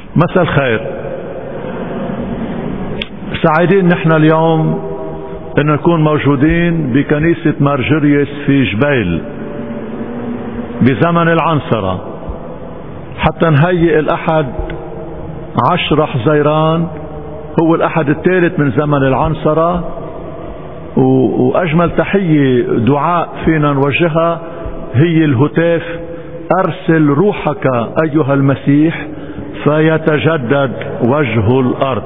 مساء الخير. سعيدين نحن اليوم ان نكون موجودين بكنيسة مارجريس في جبيل بزمن العنصرة، حتى نهيئ الأحد 10 حزيران، هو الأحد الثالث من زمن العنصرة. وأجمل تحية دعاء فينا نوجهها هي الهتاف: أرسل روحك أيها المسيح فيتجدد وجه الأرض.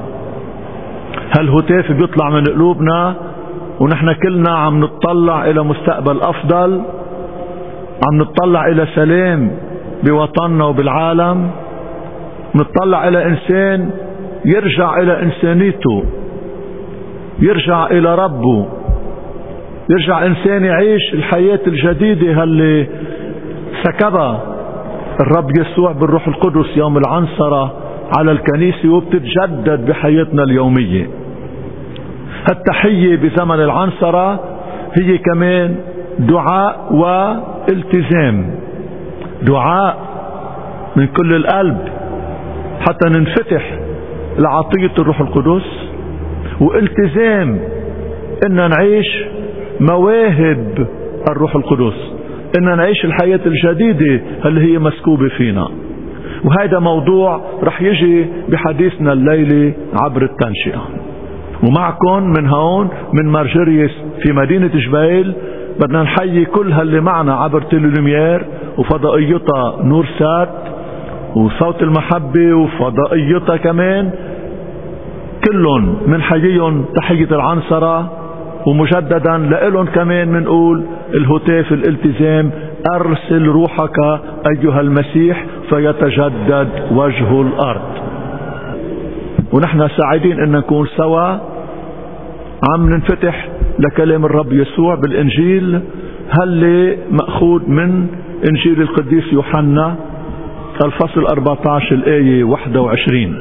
هالهتاف بيطلع من قلوبنا ونحن كلنا عم نتطلع إلى مستقبل أفضل، عم نتطلع إلى سلام بوطننا وبالعالم، نتطلع إلى إنسان يرجع إلى إنسانيته، يرجع إلى ربه، يرجع إنسان يعيش الحياة الجديدة اللي سكبها الرب يسوع بالروح القدس يوم العنصرة على الكنيسة، وبتتجدد بحياتنا اليومية. التحية بزمن العنصرة هي كمان دعاء والتزام، دعاء من كل القلب حتى ننفتح لعطية الروح القدس، والتزام ان نعيش مواهب الروح القدس، ان نعيش الحياة الجديدة اللي هي مسكوبة فينا. وهذا موضوع رح يجي بحديثنا الليلة عبر التنشئة. ومعكم من هون من مارجريس في مدينة جبيل بدنا نحيي كل هاللي معنا عبر تيليلومير وفضائيتها نور سات وصوت المحبة وفضائيتها كمان، كلهم منحييهم تحية العنصرة. ومجددا لإلهم كمان منقول الهتاف الالتزام: أرسل روحك أيها المسيح فيتجدد وجه الأرض. ونحن سعيدين أن نكون سوا عم ننفتح لكلام الرب يسوع بالإنجيل هاللي مأخوذ من إنجيل القديس يوحنا الفصل 14 الآية 21.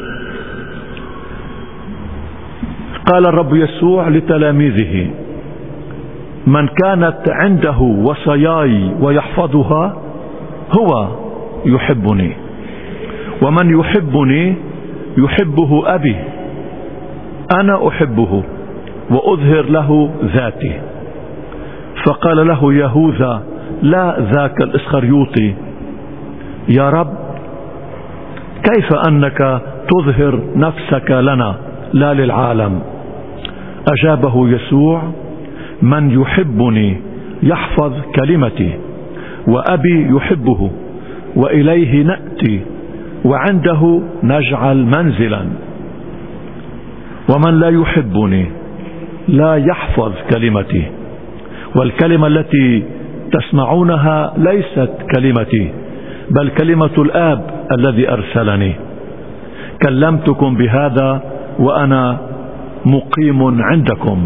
قال الرب يسوع لتلاميذه: من كانت عنده وصاياي ويحفظها هو يحبني، ومن يحبني يحبه أبي، أنا أحبه وأظهر له ذاتي. فقال له يهوذا لا ذاك الإسخريوطي: يا رب، كيف أنك تظهر نفسك لنا لا للعالم؟ أجابه يسوع: من يحبني يحفظ كلمتي، وأبي يحبه وإليه نأتي وعنده نجعل منزلا. ومن لا يحبني لا يحفظ كلمتي، والكلمة التي تسمعونها ليست كلمتي بل كلمة الآب الذي أرسلني. كلمتكم بهذا وأنا مقيم عندكم،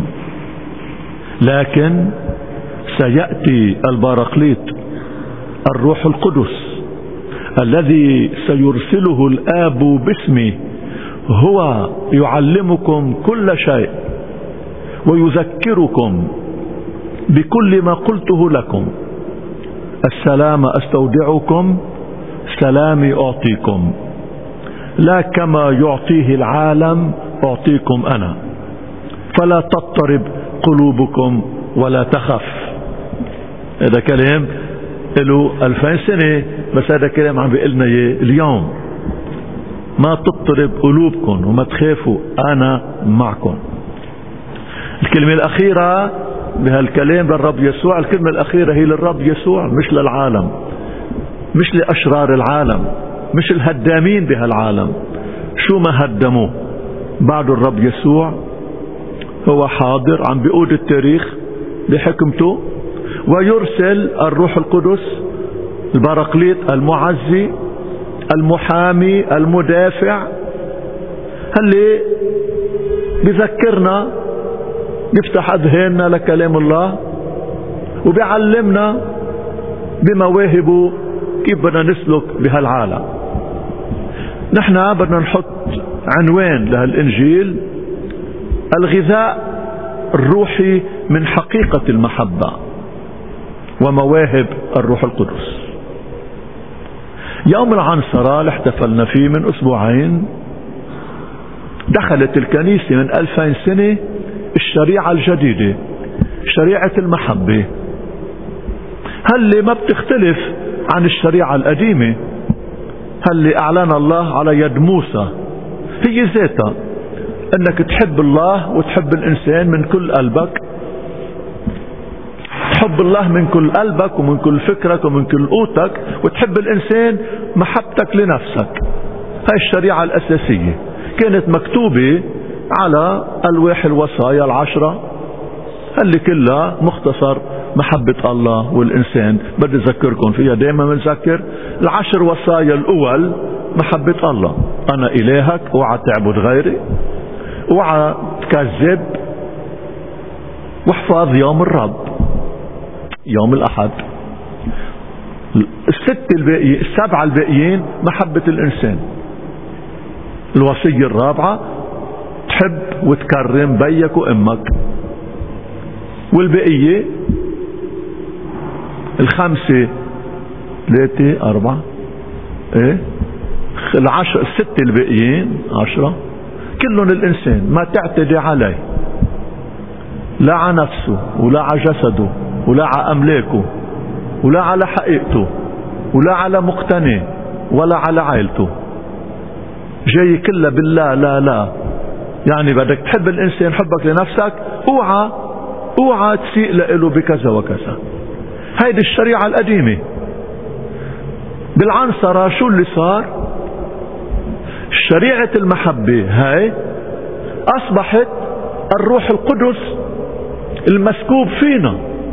لكن سيأتي الباراقليط الروح القدس الذي سيرسله الآب باسمي، هو يعلمكم كل شيء ويذكركم بكل ما قلته لكم. السلام أستودعكم، سلامي أعطيكم، لا كما يعطيه العالم أعطيكم أنا، فلا تضطرب قلوبكم ولا تخف. هذا كلام له 2000 سنة، بس هذا كلام عم بيقلنا اليوم: ما تضطرب قلوبكم وما تخافوا، أنا معكم. الكلمة الأخيرة بهالكلام للرب يسوع، الكلمة الأخيرة هي للرب يسوع مش للعالم، مش لأشرار العالم، مش الهدامين بهالعالم. شو ما هدموه بعد الرب يسوع هو حاضر، عم بيقود التاريخ بحكمته، ويرسل الروح القدس الباراقليط المعزي المحامي المدافع اللي بذكرنا، بيفتح أذهاننا لكلام الله وبيعلمنا بمواهبه كيف بدنا نسلك بهالعالم. نحن بدنا نحط عنوان لهالإنجيل: الغذاء الروحي من حقيقة المحبة ومواهب الروح القدس. يوم العنصرة اللي احتفلنا فيه من أسبوعين، دخلت الكنيسة من 2000 سنة الشريعة الجديدة، شريعة المحبة، هل ما بتختلف عن الشريعة القديمة، هل أعلن الله على يد موسى، هي ذاتها أنك تحب الله وتحب الإنسان من كل قلبك، تحب الله من كل قلبك ومن كل فكرك ومن كل قوتك، وتحب الإنسان محبتك لنفسك. هاي الشريعة الأساسية كانت مكتوبة على ألواح الوصايا العشرة اللي كلها مختصر محبة الله والإنسان. بدي أذكركم فيها، دائما بنذكر العشر وصايا الأول محبة الله، أنا إلهك، اوعى تعبد غيري، اوعى تكذب، واحفظ يوم الرب يوم الأحد. السبعة الباقيين محبة الإنسان. الوصية الرابعة تحب وتكرم بيك وأمك، والبقية الخمسة 3 4 الستة الباقيين 10 كلهم الإنسان ما تعتدي عليه، لا على نفسه ولا على جسده ولا على أملاكه ولا على حقيقته ولا على مقتنيه ولا على عائلته، جاي كلها بالله لا. يعني بدك تحب الإنسان حبك لنفسك، اوعى تسيء له بكذا وكذا. هيدي الشريعة القديمة. بالعنصرة شو اللي صار؟ شريعة المحبة هاي أصبحت الروح القدس المسكوب فينا.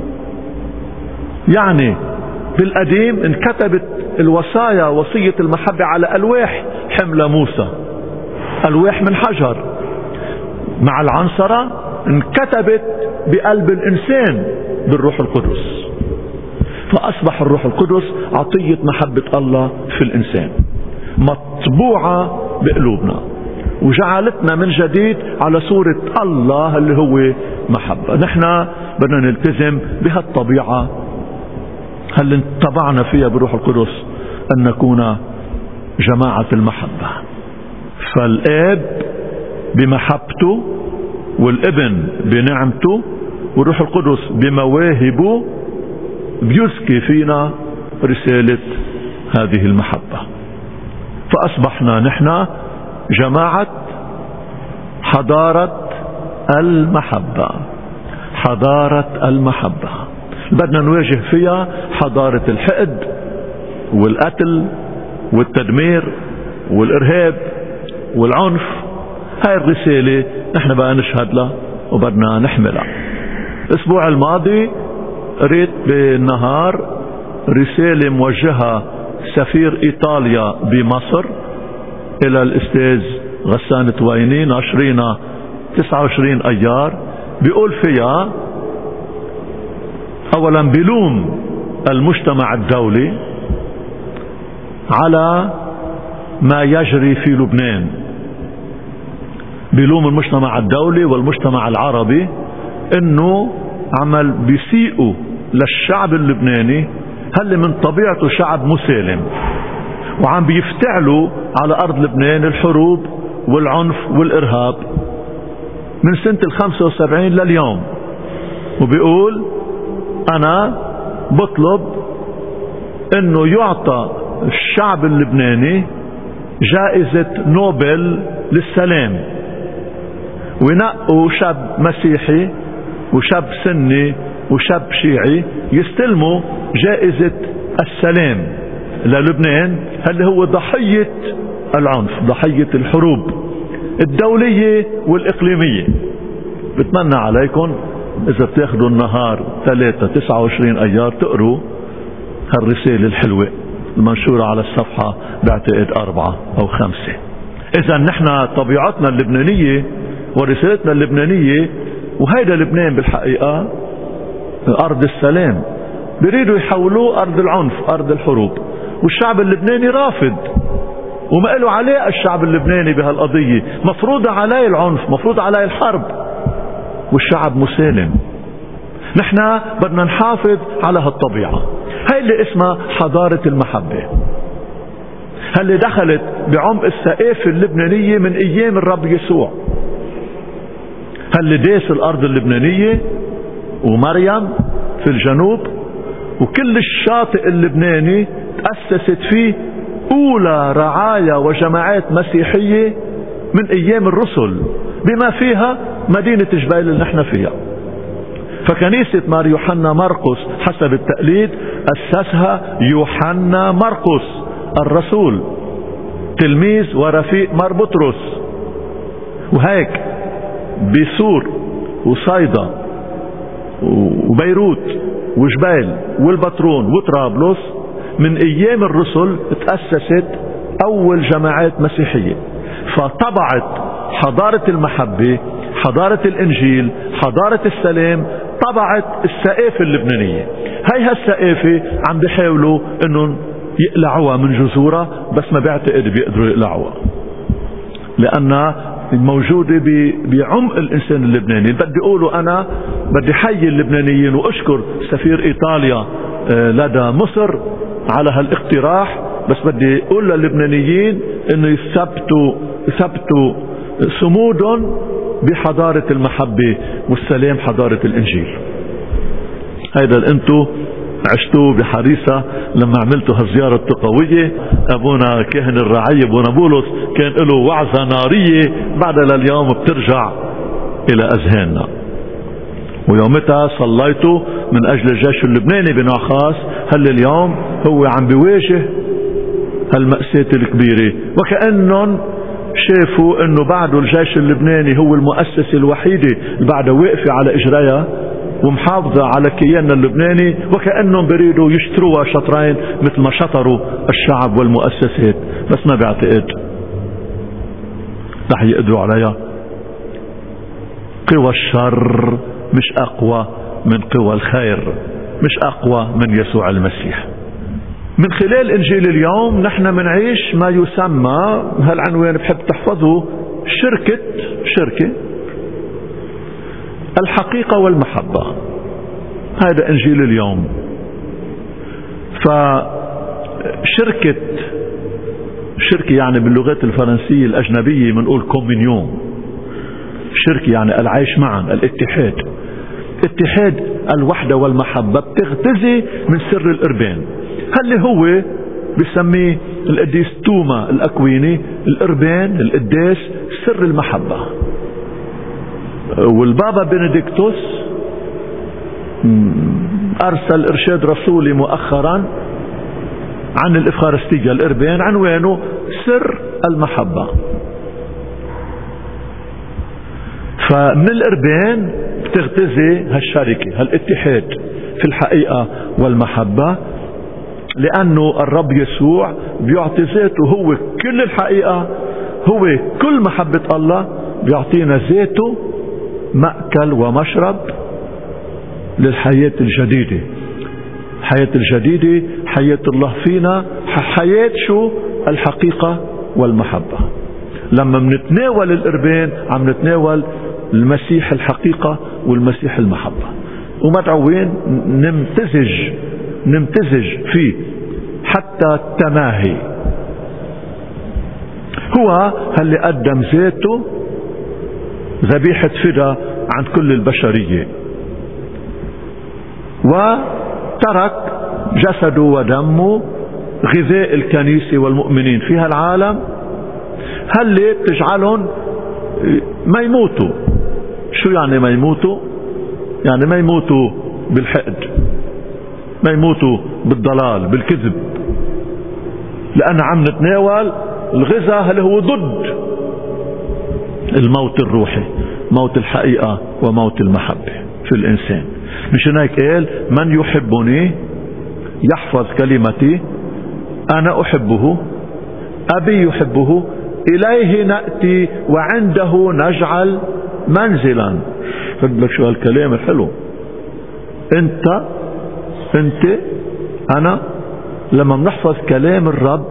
يعني بالقديم انكتبت الوصايا، وصية المحبة، على ألواح حمل موسى، ألواح من حجر. مع العنصرة انكتبت بقلب الإنسان بالروح القدس، فأصبح الروح القدس عطية محبة الله في الإنسان مطبوعة بقلوبنا، وجعلتنا من جديد على صورة الله اللي هو محبة. نحن بدنا نلتزم بهالطبيعة هل انطبعنا فيها بروح القدس، أن نكون جماعة المحبة. فالآب بمحبته، والابن بنعمته، والروح القدس بمواهبه بيزكي فينا رسالة هذه المحبة. فأصبحنا نحن جماعة حضارة المحبة. حضارة المحبة بدنا نواجه فيها حضارة الحقد والقتل والتدمير والإرهاب والعنف. هاي الرسالة نحن بقى نشهد لها وبدنا نحملها. الأسبوع الماضي قريت بالنهار رسالة موجهة سفير إيطاليا بمصر إلى الأستاذ غسان تويني، ناشرينا 29 أيار، بيقول فيها أولا بلوم المجتمع الدولي على ما يجري في لبنان، بلوم المجتمع الدولي والمجتمع العربي انه عمل بيسيئوا للشعب اللبناني، هل من طبيعته شعب مسالم، وعم بيفتعلوا على أرض لبنان الحروب والعنف والإرهاب من سنة 75 لليوم. وبيقول أنا بطلب أنه يعطى الشعب اللبناني جائزة نوبل للسلام، وينقوا شاب مسيحي وشاب سني وشاب شيعي يستلموا جائزة السلام للبنان، اللي هو ضحية العنف، ضحية الحروب الدولية والإقليمية. بتمنى عليكم إذا بتاخدوا النهار 29 أيار تقروا هالرسالة الحلوة المنشورة على الصفحة بعتقد 4 أو 5. إذا نحن طبيعتنا اللبنانية ورسالتنا اللبنانية، وهيدا لبنان بالحقيقة أرض السلام، بيريدوا يحولوه أرض العنف، أرض الحروب، والشعب اللبناني رافض وما له علاقة. الشعب اللبناني بهالقضية مفروض عليه العنف، مفروض عليه الحرب، والشعب مسالم. نحن بدنا نحافظ على هالطبيعة، هاي اللي اسمها حضارة المحبة. هل دخلت بعمق السقافة اللبنانية من ايام الرب يسوع. هل داس الارض اللبنانية ومريم في الجنوب، وكل الشاطئ اللبناني تأسست فيه اولى رعايا وجماعات مسيحية من ايام الرسل، بما فيها مدينة جبيل اللي نحن فيها. فكنيسة مار يوحنا مرقس حسب التقليد أسسها يوحنا مرقس الرسول، تلميذ ورفيق مار بطرس. وهيك بسور وصيدا وبيروت وجبيل والبطرون وطرابلس من ايام الرسل تأسست اول جماعات مسيحية. فطبعت حضارة المحبة، حضارة الانجيل، حضارة السلام، طبعت السقافة اللبنانية. هاي هالسقافة عم بيحاولوا انهم يقلعوها من جذورها، بس ما بعتقد بيقدروا يقلعوها، لانها موجودة بعمق الانسان اللبناني. بدي اقوله انا بدي حيي اللبنانيين واشكر سفير ايطاليا لدى مصر على هالاقتراح، بس بدي اقول للبنانيين انه يثبتوا صمودهم بحضارة المحبة والسلام، حضارة الانجيل. هيدا اللي انتو عشتوه بحريصة لما عملتوا هالزيارة التقوية. ابونا كاهن الرعية ابونا بولس كان له وعظة نارية بعدها لليوم بترجع الى اذهاننا. ويومتها صليتوا من اجل الجيش اللبناني بنوع خاص، هل اليوم هو عم بيواجه هالمأساة الكبيرة، وكأنهم شافوا انه بعده الجيش اللبناني هو المؤسسة الوحيدة اللي بعدها واقفة على اجريها ومحافظة على كياننا اللبناني، وكأنهم بريدوا يشتروها شطرين مثل ما شطروا الشعب والمؤسسات. بس ما بعتقد رح يقدروا عليها. قوى الشر مش اقوى من قوى الخير، مش اقوى من يسوع المسيح. من خلال انجيل اليوم نحن منعيش ما يسمى، هالعنوان بحب تحفظه، شركة الحقيقة والمحبة. هذا انجيل اليوم. فشركة يعني باللغات الفرنسية الأجنبية بنقول كومينيون. شركة يعني العيش معا، الاتحاد. اتحاد الوحدة والمحبة بتغتزي من سر الإربان. هل هو بسميه القديس توما الأكويني الإربان، القداس سر المحبة. والبابا بنديكتوس أرسل إرشاد رسولي مؤخرا عن الإفخارستية الإربان، عنوانه سر المحبة. فمن الإربان بتغتزي هالشركة، هالاتحاد في الحقيقة والمحبة، لأنه الرب يسوع بيعطي ذاته هو كل الحقيقة، هو كل محبة الله، بيعطينا ذاته مأكل ومشرب للحياة الجديدة. الحياة الجديدة حياة الله فينا، حياة شو؟ الحقيقة والمحبة. لما منتناول الإربان عم نتناول المسيح الحقيقة والمسيح المحبة، ومدعوين نمتزج فيه حتى التماهي. هو اللي قدم ذاته ذبيحة فدا عن كل البشرية، وترك جسده ودمه غذاء الكنيسة والمؤمنين في هالعالم، هل بتجعلهم ما يموتوا. شو يعني ما يموتوا؟ يعني ما يموتوا بالحقد، ما يموتوا بالضلال بالكذب، لأن عم نتناول الغذاء اللي هو ضد الموت الروحي، موت الحقيقة وموت المحبة في الإنسان. مشان هيك قال من يحبني يحفظ كلمتي أنا أحبه أبي يحبه إليه نأتي وعنده نجعل منزلا. خد لك شو هالكلام الحلو. انت انا لما بنحفظ كلام الرب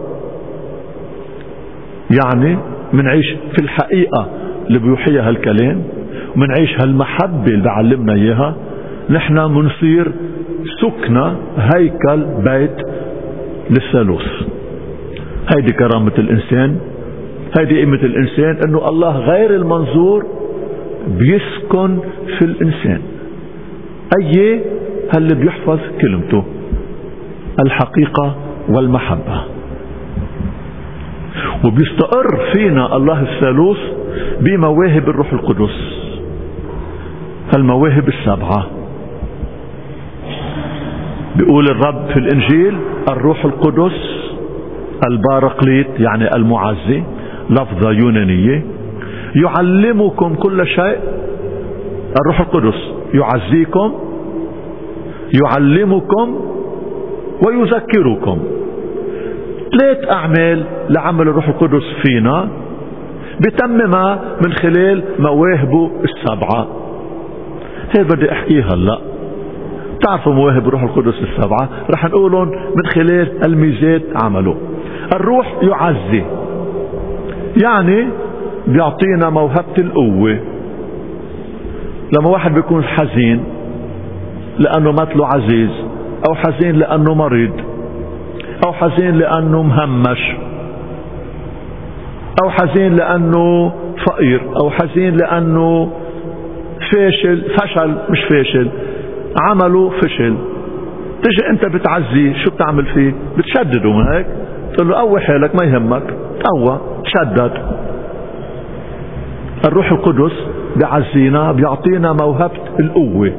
يعني منعيش في الحقيقة اللي بيوحيها هالكلام، ومنعيش هالمحبة اللي بعلمنا اياها. نحن منصير سكنة هيكل بيت للثالوث. هيدي كرامة الإنسان، هيدي قيمة الإنسان، أنه الله غير المنظور بيسكن في الإنسان. أي اللي بيحفظ كلمته، الحقيقة والمحبة. وبيستقر فينا الله الثالوث بمواهب الروح القدس، المواهب السبعة. بيقول الرب في الإنجيل: الروح القدس البارقليت، يعني المعزي، لفظة يونانية، يعلمكم كل شيء. الروح القدس يعزيكم، يعلمكم، ويذكركم. 3 أعمال لعمل الروح القدس فينا بتممها من خلال مواهبه السبعة. هي بدي احكيها هلا. تعرفوا مواهب الروح القدس السبعة، رح نقولهم من خلال الميزات عمله. الروح يعزي، يعني بيعطينا موهبة القوة. لما واحد بيكون حزين لأنه مثله عزيز، أو حزين لأنه مريض، أو حزين لأنه مهمش، أو حزين لأنه فقير، أو حزين لأنه فشل، مش فاشل، عمله فشل، تجي انت بتعزيه، شو بتعمل فيه؟ بتشدده، من هيك تقول له قوي حالك، ما يهمك، قوى، شدد. الروح القدس بيعزينا، بيعطينا موهبة القوة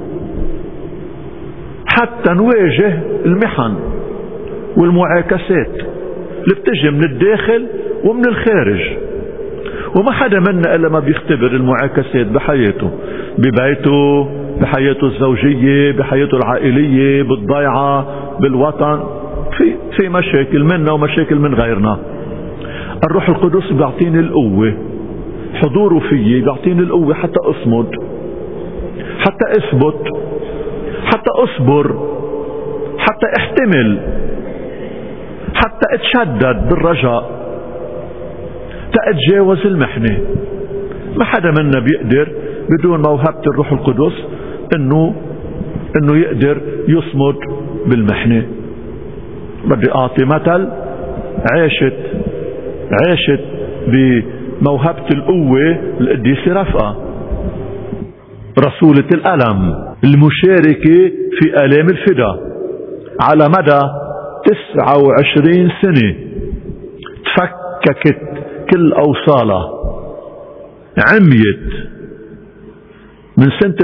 حتى نواجه المحن والمعاكسات اللي بتجي من الداخل ومن الخارج. وما حدا منا إلا ما بيختبر المعاكسات بحياته، ببيته، بحياته الزوجية، بحياته العائلية، بالضيعة، بالوطن، في مشاكل منا ومشاكل من غيرنا. الروح القدس بيعطيني القوة، حضوره فيي بيعطيني القوة حتى أصمد، حتى أثبت، حتى أصبر، حتى احتمل، حتى اتشدد بالرجاء، تأتجاوز المحنة. ما حدا منا بيقدر بدون موهبة الروح القدس انه يقدر يصمد بالمحنة. بدي اعطي مثل. عاشت بموهبة القوة القديسة رفقة، رسولة الألم، المشاركة في آلام الفداء على مدى 29 سنة. تفككت كل أوصالها، عميت من سنة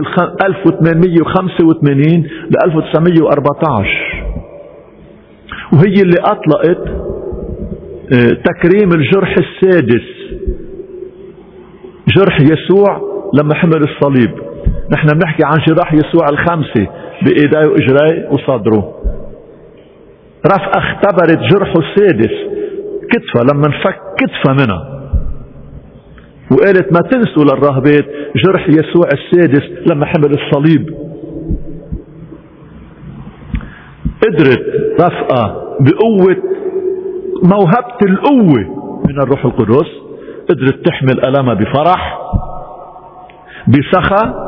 1885 ل 1914، وهي اللي أطلقت تكريم الجرح السادس، جرح يسوع لما حمل الصليب. نحن بنحكي عن جراح يسوع الخمسة بإيديه وإجريه وصدره. رفقة اختبرت جرحه السادس، كتفة، لما انفك كتفة منها، وقالت ما تنسوا للراهبات جرح يسوع السادس لما حمل الصليب. قدرت رفقة بقوة موهبة القوة من الروح القدس، قدرت تحمل ألمها بفرح، بسخاء،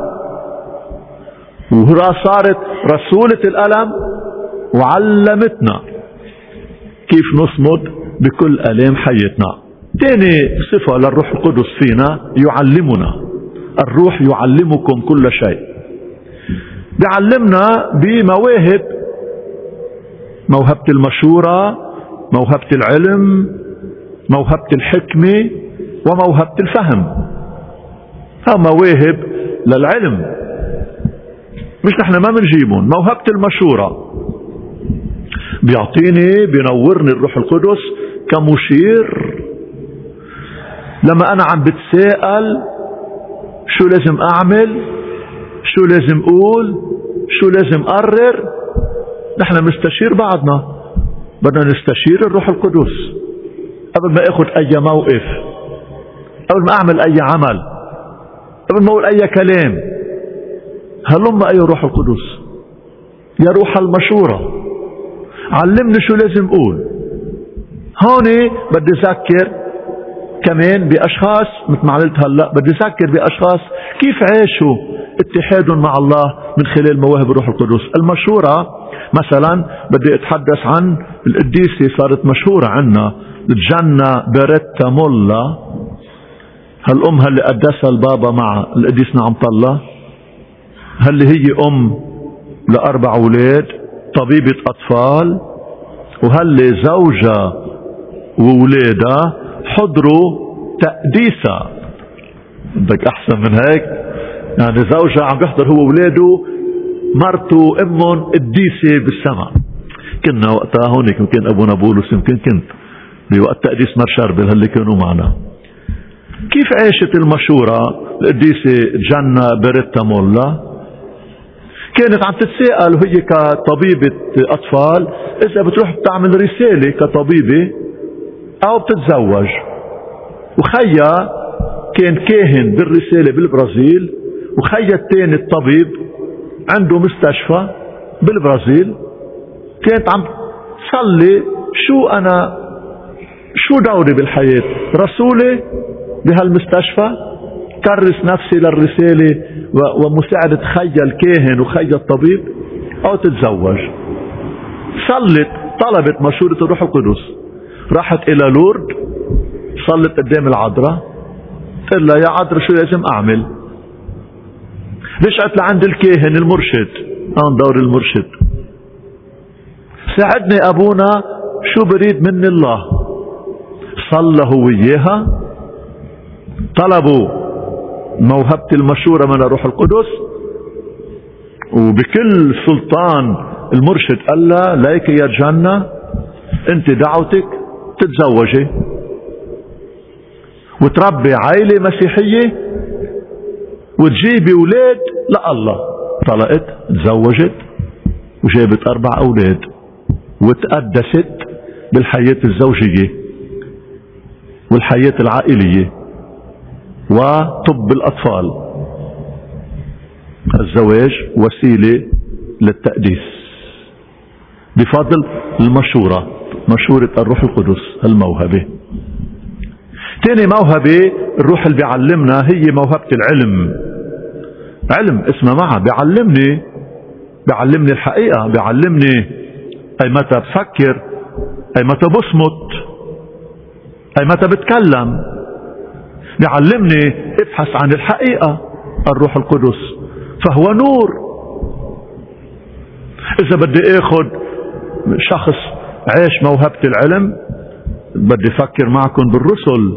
صارت رسولة الألم، وعلمتنا كيف نصمد بكل ألام حياتنا. تاني صفة للروح القدس فينا، يعلمنا. الروح يعلمكم كل شيء، بيعلمنا بمواهب، موهبة المشورة، موهبة العلم، موهبة الحكمة، وموهبة الفهم. ها مواهب للعلم، مش نحن ما بنجيبهم. موهبة المشورة بينورني الروح القدس كمشير. لما أنا عم بتساءل شو لازم أعمل، شو لازم أقول، شو لازم أقرر، نحن بنستشير بعضنا. بدنا نستشير الروح القدس قبل ما أخذ أي موقف، قبل ما أعمل أي عمل، قبل ما أقول أي كلام. هلما أي روح القدس يا روح المشورة، علمني شو لازم أقول. هون بدي أذكر كمان بأشخاص، مثل ما قلت هلا، بدي أذكر بأشخاص كيف عاشوا اتحادهم مع الله من خلال مواهب الروح القدس. المشورة مثلا بدي اتحدث عن القديسة صارت مشهورة عنا، جانا بيريتا مولا، هالأم اللي قدسها البابا مع القديس نعمة الله، هل هي أم ل4 أولاد، طبيبة أطفال، وهل زوجة وولادها حضروا تقديسها. بدك أحسن من هيك؟ يعني زوجها عم يحضر هو وولاده، مرته وامهم قديسة بالسماء. كنا وقتها هونيك، يمكن أبونا بولس، يمكن كنت بوقت تقديس مار شربل اللي كانوا معنا. كيف عاشت المشورة القديسة جانا بيريتا مولا؟ كانت عم تتساءل وهي كطبيبة أطفال إذا بتروح بتعمل رسالة كطبيبة أو بتتزوج. وخيا كان كاهن بالرسالة بالبرازيل، وخيا الثاني الطبيب عنده مستشفى بالبرازيل. كانت عم تصلي شو دوري بالحياة؟ رسولة بهالمستشفى، كرس نفسي للرسالة ومساعدة خيا الكاهن وخيا الطبيب، أو تتزوج. صلت، طلبت مشورة الروح القدس، راحت إلى لورد، صلت قدام العذراء، قال لها يا عذراء شو لازم أعمل؟ رجعت لعند الكاهن المرشد، دور المرشد، ساعدني أبونا شو بريد مني الله. صلى هو وياها، طلبوا موهبة المشورة من الروح القدس، وبكل سلطان المرشد قال لها ليك يا جنة، انت دعوتك تتزوجي وتربي عائلة مسيحية وتجيبي اولاد لله. طلقت، تزوجت، وجابت 4 أولاد، وتقدست بالحياة الزوجية والحياة العائلية وطب الأطفال. الزواج وسيلة للتقديس بفضل المشورة، مشورة الروح القدس. الموهبة تاني موهبة الروح اللي بيعلمنا هي موهبة العلم. علم اسمه معها، بيعلمني الحقيقة، بيعلمني أي متى بفكر، أي متى بصمت، أي متى بتكلم، بيعلمني ابحث عن الحقيقة. الروح القدس فهو نور. إذا بدي اخذ شخص عاش موهبة العلم، بدي افكر معكم بالرسل.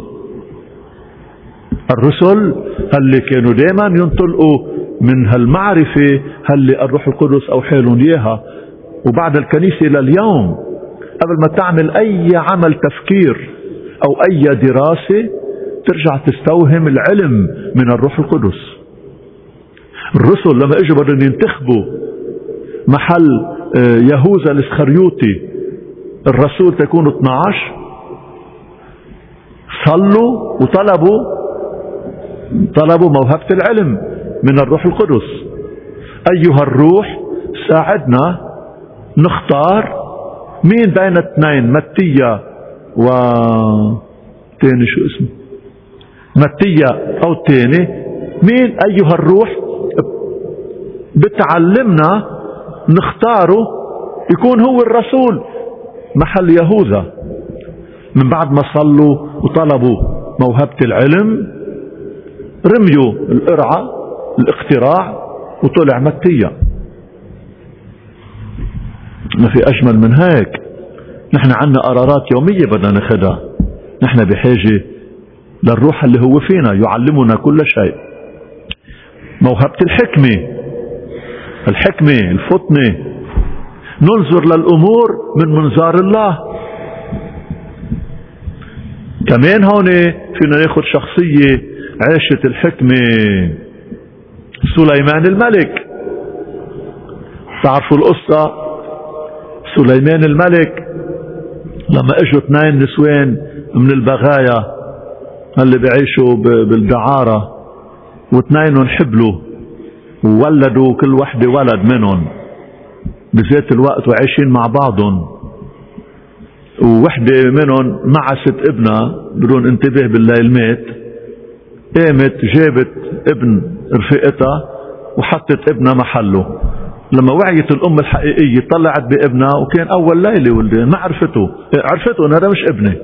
الرسل اللي كانوا دائما ينطلقوا من هالمعرفة اللي الروح القدس اوحى لهم اياها. وبعد الكنيسة لليوم قبل ما تعمل اي عمل تفكير او اي دراسة ترجع تستوهم العلم من الروح القدس. الرسل لما اجوا بدهم ينتخبوا محل يهوذا الاسخريوطي الرسول تكونوا 12، صلوا وطلبوا موهبة العلم من الروح القدس. ايها الروح ساعدنا نختار مين بين 2 متيا و تاني شو اسمه متيا او تاني، مين ايها الروح بتعلمنا نختاره يكون هو الرسول محل يهوذا. من بعد ما صلوا وطلبوا موهبة العلم رميوا القرعة الاقتراع وطلع متيا. ما في اجمل من هيك. نحن عنا قرارات يومية بدنا ناخدها. نحن بحاجة للروح اللي هو فينا يعلمنا كل شيء. موهبة الحكمة الفطنة، ننظر للأمور من منظار الله. كمان هون فينا ناخد شخصية عاشت الحكمة. سليمان الملك، تعرفوا القصة. سليمان الملك لما اجوا 2 نسوان من البغايا اللي بيعيشوا بالدعارة، و2 حبلوا وولدوا كل وحدة ولد منهم بذات الوقت وعايشين مع بعضهم، ووحدة منهم معست ابنها بدون انتباه بالليل مات. قامت جابت ابن رفيقتها وحطت ابنها محله. لما وعيت الأم الحقيقية طلعت بابنها، وكان أول ليلة ولدين، ما عرفته إن هذا مش ابني.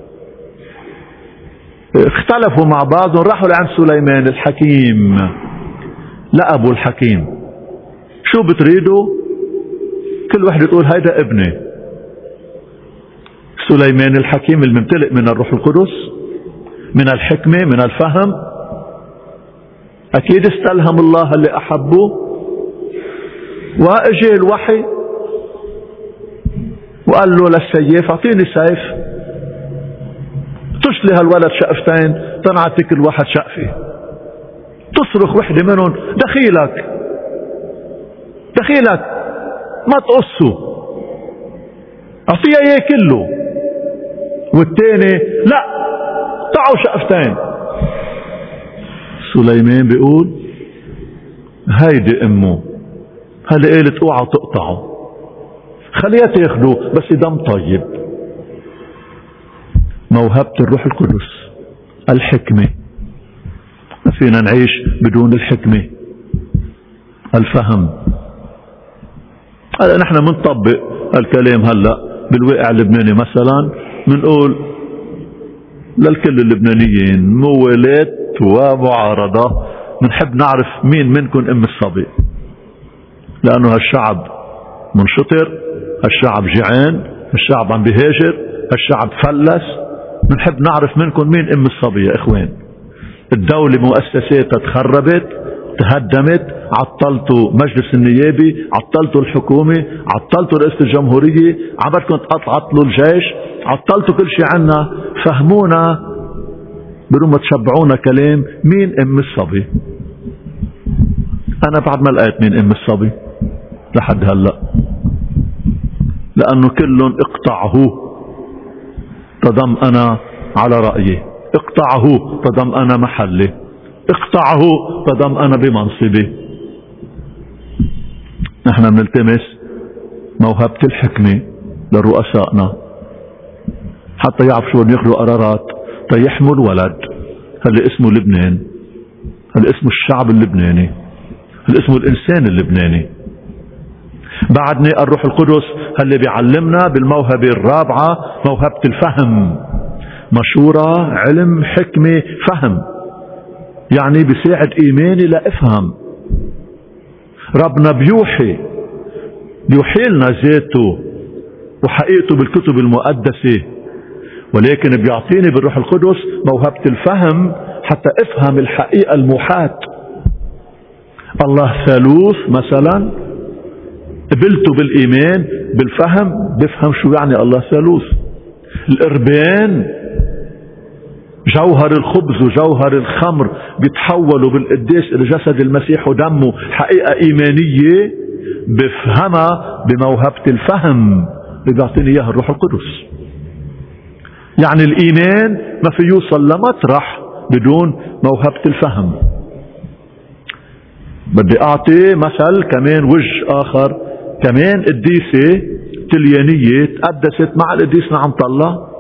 اختلفوا مع بعض وراحوا لعند سليمان الحكيم، لأبو الحكيم. شو بتريدوا؟ كل واحد تقول هيدا ابني. سليمان الحكيم الممتلئ من الروح القدس، من الحكمة، من الفهم، أكيد استلهم الله اللي أحبه، وأجي الوحي وقال له للسيف أعطيني سيف تشلي هالولد شقفتين تنعطي كل واحد شقفة، تصرخ وحدة منهم دخيلك ما تقصه، أعطيه إياه كله، والتاني لا تعوا شقفتين. سليمان بيقول هيدي أمه، هلا قالت اوعى تقطعه، خليها تاخده بس دم طيب. موهبة الروح القدس، الحكمة، ما فينا نعيش بدون الحكمة، الفهم. هلا نحن منطبق الكلام هلا بالواقع اللبناني، مثلا منقول للكل اللبنانيين موالات ومعارضة، منحب نعرف مين منكم ام الصبي، لأنه هالشعب منشطر، هالشعب جيعان، هالشعب عم بيهاجر، هالشعب فلس. بنحب نعرف منكم مين ام الصبي يا اخوان. الدولة مؤسساتها تخربت، تهدمت، عطلتوا مجلس النيابي، عطلتوا الحكومة، عطلتوا رئاسة الجمهورية، عبركم تعطلوا الجيش، عطلتوا كل شيء عنا. فهمونا بدون ما تشبعونا كلام مين ام الصبي. انا بعد ما لقيت مين ام الصبي لحد هلا، لانه كلهم اقطعه تضم انا على رأيي، اقطعه تضم انا محلي، اقطعه تضم انا بمنصبي. نحن بنلتمس موهبة الحكمة لرؤسائنا حتى يعرفوا شو ياخذوا قرارات تيحموا الولد. هل اسمه لبنان، هل اسمه الشعب اللبناني، هل اسمه الانسان اللبناني. بعدني الروح القدس اللي بيعلمنا بالموهبة الرابعة، موهبة الفهم. مشورة، علم، حكمة، فهم، يعني بيساعد ايماني لافهم. ربنا بيوحي لنا ذاته وحقيقته بالكتب المقدسة، ولكن بيعطيني بالروح القدس موهبة الفهم حتى افهم الحقيقة الموحاة. الله ثالوث مثلا، قبلته بالايمان بالفهم، بفهم شو يعني الله ثالوث. القربان، جوهر الخبز وجوهر الخمر بيتحولوا بالقداس الى جسد المسيح ودمه، حقيقة ايمانية بفهمها بموهبة الفهم اللي بيعطيني اياها الروح القدس. يعني الايمان ما في يوصل لمطرح بدون موهبة الفهم. بدي اعطي مثل كمان وجه اخر، كمان قديسة تليانية تقدست مع القديس نعم الله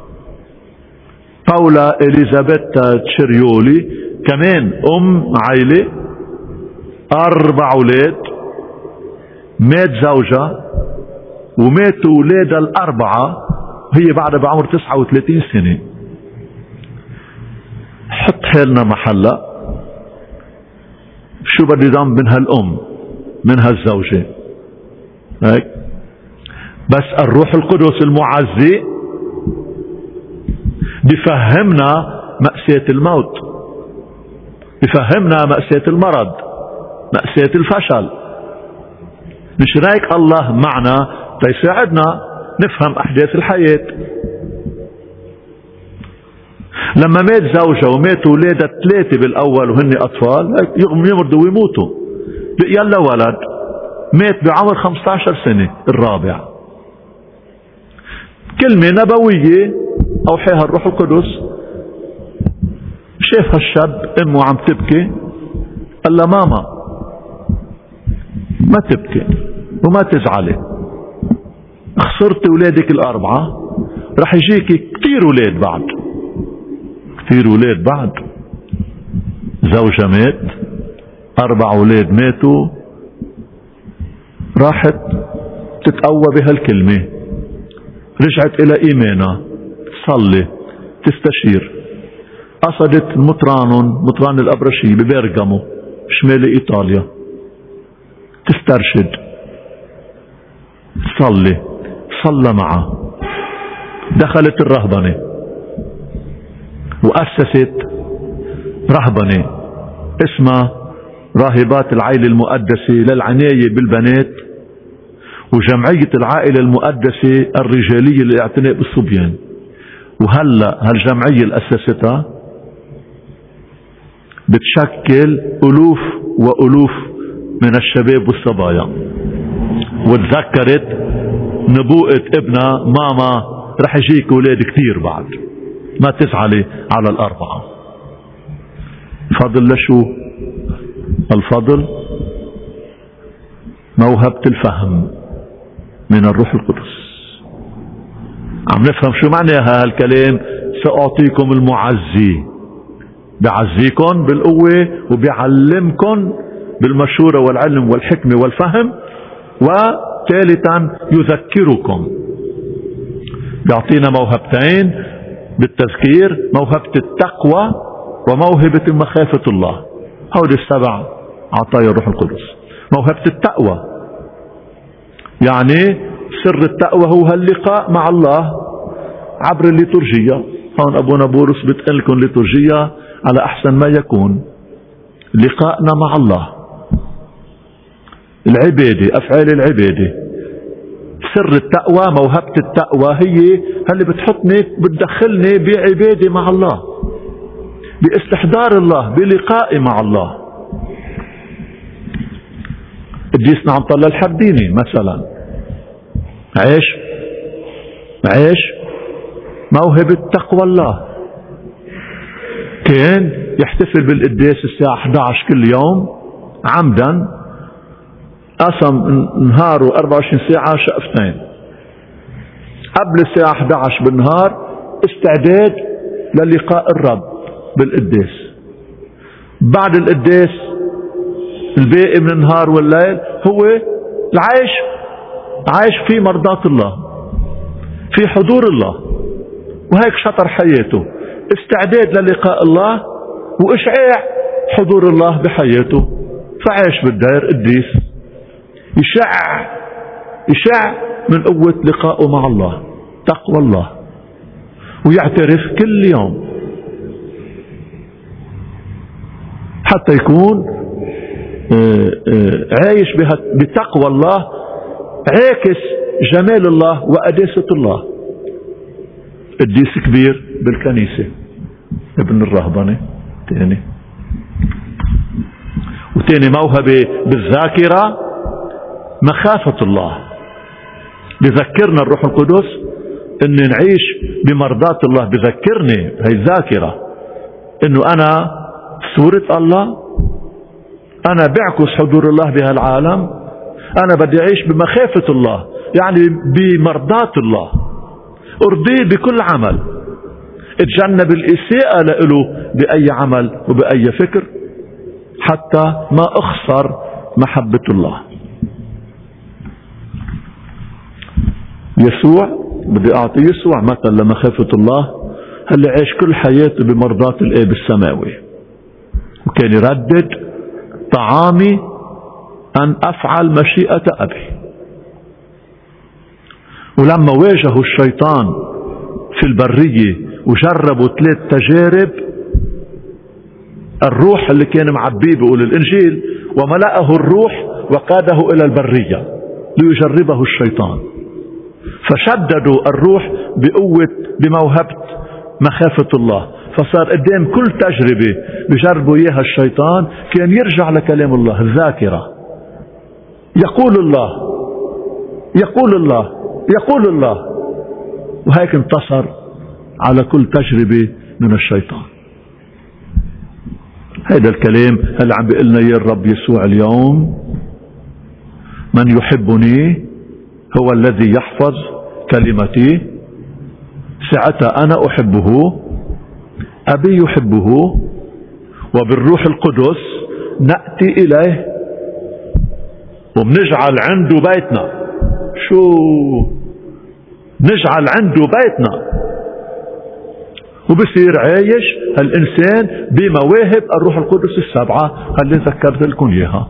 باولا إليزابيتا تشيريولي، كمان ام عائلة 4 أولاد، مات زوجها وماتوا أولادها ال4، هي بعد بعمر 39 سنة. حط حالنا محلها، شو بدي ذنب من هالأم من هالزوجة هيك؟ بس الروح القدس المعزي بفهمنا مأساة الموت، بفهمنا مأساة المرض، مأساة الفشل. مش رايك الله معنا ليساعدنا نفهم أحداث الحياة. لما مات زوجها وماتوا ولادها 3 بالأول وهن أطفال يمرضوا ويموتوا، بقي لها ولد مات بعمر 15 سنة الرابع. كلمة نبوية أوحيها الروح القدس. شاف هالشاب أمه عم تبكي، قال لها ماما ما تبكي وما تزعلي، خسرت ولادك ال4، رح يجيكي كتير ولاد بعد، كتير ولاد بعد. زوجها مات 4 أولاد ماتوا، راحت تتقوى بهالكلمة، رجعت إلى إيمانها، تصلي، تستشير. قصدت مطران الأبرشية ببرغامو شمال إيطاليا، تسترشد، تصلي، صلى معه، دخلت الرهبنة وأسست رهبنة اسمها راهبات العائلة المقدسة للعناية بالبنات، وجمعية العائلة المقدسة الرجالية للاعتناء بالصبيان. وهلأ هالجمعية اللي أسستها بتشكل ألوف وألوف من الشباب والصبايا، وتذكرت نبوءة ابنها ماما رح يجيك أولاد كتير بعد، ما تزعلي على 4. فضل لشو؟ الفضل موهبة الفهم من الروح القدس. عم نفهم شو معناها هالكلام؟ سأعطيكم المعزي، بيعزيكم بالقوة وبيعلمكم بالمشورة والعلم والحكمة والفهم، وثالثا يذكركم، بيعطينا موهبتين بالتذكير، موهبة التقوى وموهبة مخافة الله. هول 7 عطايا الروح القدس. موهبة التقوى يعني سر التقوى هو هاللقاء مع الله عبر الليتورجية. هون أبونا بولس بتقول لكم الليتورجية على أحسن ما يكون، لقاءنا مع الله، العبادة، أفعال العبادة. سر التقوى، موهبة التقوى هي اللي بتحطني بتدخلني بعبادة مع الله، باستحضار الله، بلقاء مع الله. قديسنا عم طلع الحرديني مثلا عيش موهبة تقوى الله، كان يحتفل بالقداس الساعة 11 كل يوم عمدا، قسم نهاره 24 ساعة شقفتين. قبل الساعة 11 بالنهار استعداد للقاء الرب بالقداس، بعد القداس الباقي من النهار والليل هو العيش، عايش في مرضاة الله، في حضور الله، وهيك شطر حياته، استعداد للقاء الله وإشعاع حضور الله بحياته. فعايش بالدير قديس، يشع من قوة لقائه مع الله، تقوى الله، ويعترف كل يوم حتى يكون عايش بتقوى الله، عاكس جمال الله وقداسة الله. قديس كبير بالكنيسة، ابن الرهبنة تاني. وتاني موهبة بالذاكرة، مخافة الله. بذكرنا الروح القدس ان نعيش بمرضاة الله، بذكرني هي الذاكرة انه انا صورة الله، انا بعكس حضور الله بهالعالم، انا بدي اعيش بمخافة الله، يعني بمرضاة الله، ارضيه بكل عمل، اتجنب الاساءة له باي عمل وباي فكر، حتى ما اخسر محبة الله. يسوع بدي اعطي يسوع مثل لمخافة الله، هل عاش كل حياته بمرضاة الاب السماوي، وكان يردد طعامي ان افعل مشيئة ابي. ولما واجهوا الشيطان في البرية وجربوا 3 تجارب، الروح اللي كان معبيه بيقول الانجيل وملأه الروح وقاده الى البرية ليجربه الشيطان، فشددوا الروح بقوة بموهبة مخافة الله، فصار قدام كل تجربة بجربوا اياها الشيطان كان يرجع لكلام الله، الذاكرة، يقول الله يقول الله يقول الله، وهيك انتصر على كل تجربة من الشيطان. هذا الكلام اللي عم بيقلنا اياه الرب يسوع اليوم، من يحبني هو الذي يحفظ كلمتي، ساعتها انا احبه، ابي يحبه، وبالروح القدس نأتي إليه وبنجعل عنده بيتنا. شو نجعل عنده بيتنا؟ وبصير عايش الإنسان بمواهب الروح القدس السبعة اللي ذكرت لكم إياها.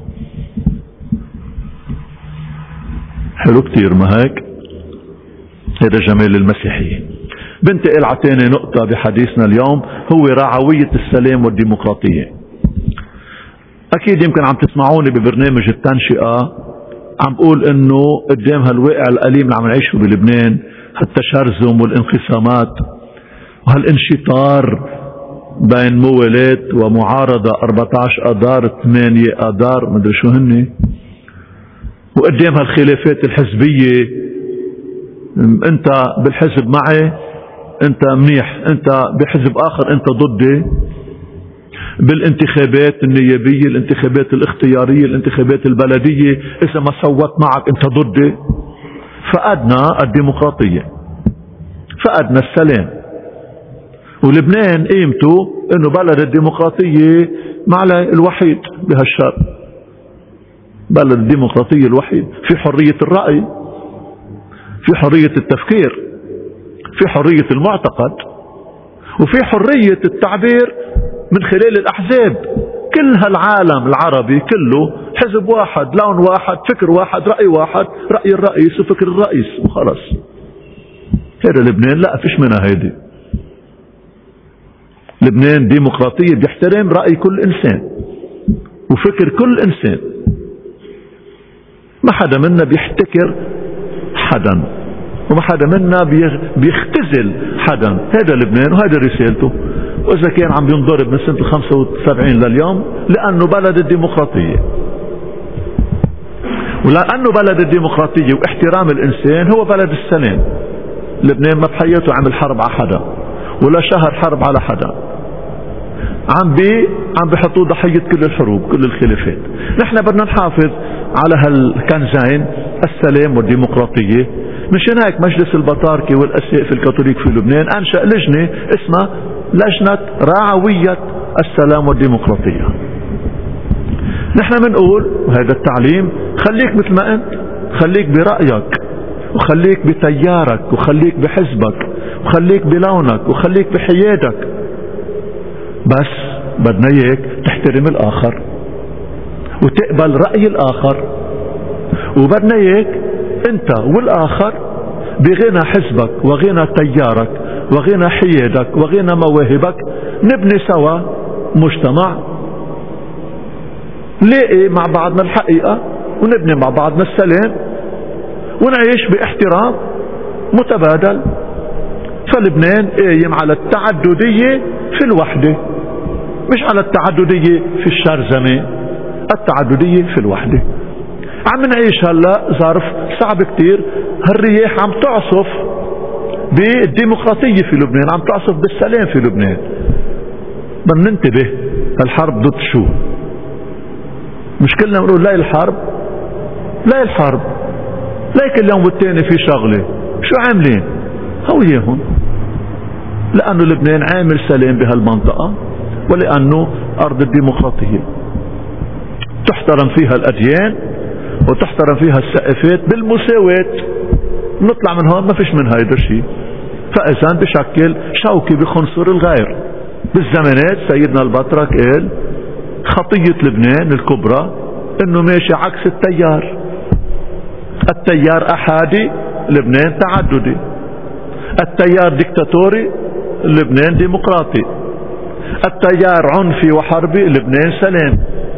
حلو كتير ما هيك؟ هذا جمال المسيحية. بنتقل على تاني نقطة بحديثنا اليوم، هو رعوية السلام والديمقراطية. أكيد يمكن عم تسمعوني ببرنامج التنشئة عم بقول إنه قدام هالواقع الأليم اللي عم نعيشه بلبنان، هالتشرذم والانقسامات وهالانشطار بين موالات ومعارضة 14 أذار 8 أذار مدري شو هن، وقدام هالخلافات الحزبية، انت بالحزب معي انت منيح، انت بحزب اخر انت ضدي، بالانتخابات النيابية، الانتخابات الاختيارية، الانتخابات البلدية اذا ما صوت معك انت ضدي. فقدنا الديمقراطية، فقدنا السلام. ولبنان قيمته انه بلد الديمقراطية معلي الوحيد بهالشرق، بلد الديمقراطية الوحيد، في حرية الرأي، في حرية التفكير، في حرية المعتقد، وفي حرية التعبير من خلال الأحزاب. كل هالعالم العربي كله حزب واحد، لون واحد، فكر واحد، رأي واحد، رأي الرئيس وفكر الرئيس وخلص. هذا لبنان لا فيش منها هيدي. لبنان ديمقراطية بيحترم رأي كل إنسان وفكر كل إنسان، ما حدا منا بيحتكر حدا وما حدا منا بيختزل حدا. هذا لبنان وهذا رسالته. وإذا كان عم ينضرب من سنة 75 لليوم لأنه بلد الديمقراطية، ولأنه بلد الديمقراطية واحترام الإنسان هو بلد السلام. لبنان ما بحياته عمل حرب على حدا ولا شهر حرب على حدا، عم بيحطوا ضحية كل الحروب كل الخلافات. نحن بدنا نحافظ على هالكنزين السلام والديمقراطية. مشان هيك مجلس البطاركة والأسقف الكاثوليك في لبنان أنشأ لجنة اسمها لجنة رعوية السلام والديمقراطية. نحن بنقول وهذا التعليم خليك مثل ما أنت، خليك برأيك وخليك بتيارك وخليك بحزبك وخليك بلونك وخليك بحيادك، بس بدنا اياك تحترم الآخر وتقبل رأي الآخر، وبدنا اياك انت والآخر بغنى حزبك وغنى تيارك وغنى حيادك وغنى مواهبك نبني سوا مجتمع نلاقي مع بعضنا الحقيقة ونبني مع بعضنا السلام ونعيش باحترام متبادل. فلبنان قايم على التعددية في الوحدة، مش على التعددية في الشرذمة، التعددية في الوحدة. عم نعيش هلا ظرف صعب كتير، هالرياح عم تعصف بالديمقراطية في لبنان، عم تعصف بالسلام في لبنان. بدنا ننتبه، الحرب ضد شو؟ مش كلنا بنقول لا الحرب لا الحرب، لا كل يوم والتاني في شغلة. شو عاملين؟ هوياهم، لأنه لبنان عامل سلام بهالمنطقة ولأنه أرض الديمقراطية تحترم فيها الأديان وتحترم فيها الثقافات بالمساواة. نطلع من هون ما فيش من هيدا الشيء. فإذا بشكل شوكي بخنصر الغير. بالزمانات سيدنا البطرك قال خطية لبنان الكبرى انه ماشي عكس التيار. التيار احادي، لبنان تعددي. التيار ديكتاتوري، لبنان ديمقراطي. التيار عنفي وحربي، لبنان سلام.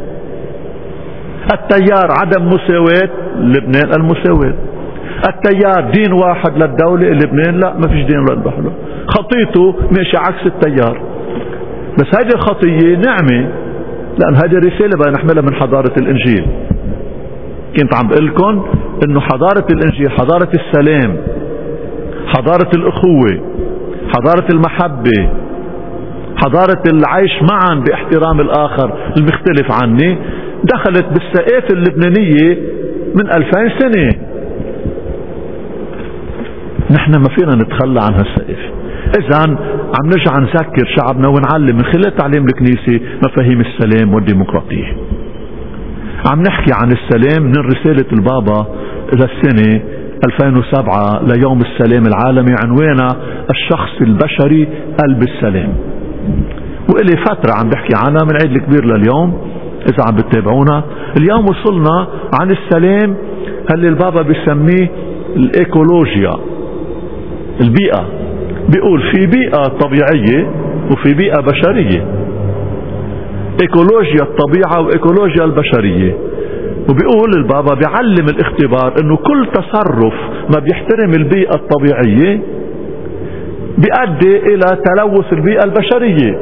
التيار عدم مساواة، لبنان المساواة. التيار دين واحد للدولة، لبنان لا ما فيش دين للدولة. خطيته ماشي عكس التيار. بس هذه الخطية نعمة، لأن هذه الرسالة بقى نحملها من حضارة الإنجيل. كنت عم بقول لكم إنه حضارة الإنجيل حضارة السلام، حضارة الأخوة، حضارة المحبة، حضارة العيش معا باحترام الآخر المختلف عني، دخلت بالثقافة اللبنانية من 2000 سنة. نحن ما فينا نتخلى عن هالثقافة. إذا عم نرجع نذكر شعبنا ونعلم من خلال تعليم الكنيسة مفاهيم السلام والديمقراطية. عم نحكي عن السلام من رسالة البابا للسنة 2007 ليوم السلام العالمي، عنوانها الشخص البشري قلب السلام. وإلي فترة عم بحكي عنها من عيد الكبير لليوم إذا عم بتتابعونا. اليوم وصلنا عن السلام اللي البابا بيسميه الإيكولوجيا، البيئة. بيقول في بيئة طبيعية وفي بيئة بشرية، إيكولوجيا الطبيعة وإيكولوجيا البشرية. وبيقول البابا بيعلم الاختبار انه كل تصرف ما بيحترم البيئة الطبيعية بيؤدي الى تلوث البيئة البشرية،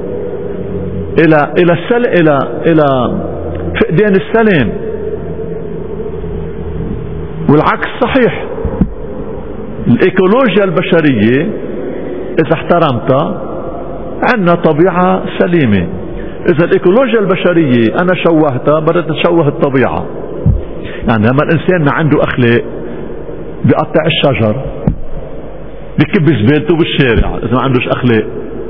الى فقدان السلام. والعكس صحيح، الايكولوجيا البشرية اذا احترمتها عندنا طبيعة سليمة. اذا الايكولوجيا البشرية انا شوهتها بدها تشوه الطبيعة. يعني لما الانسان ما عنده اخلاق بيقطع الشجر، بكب زبالته بالشارع اذا ما عندوش اخلاق.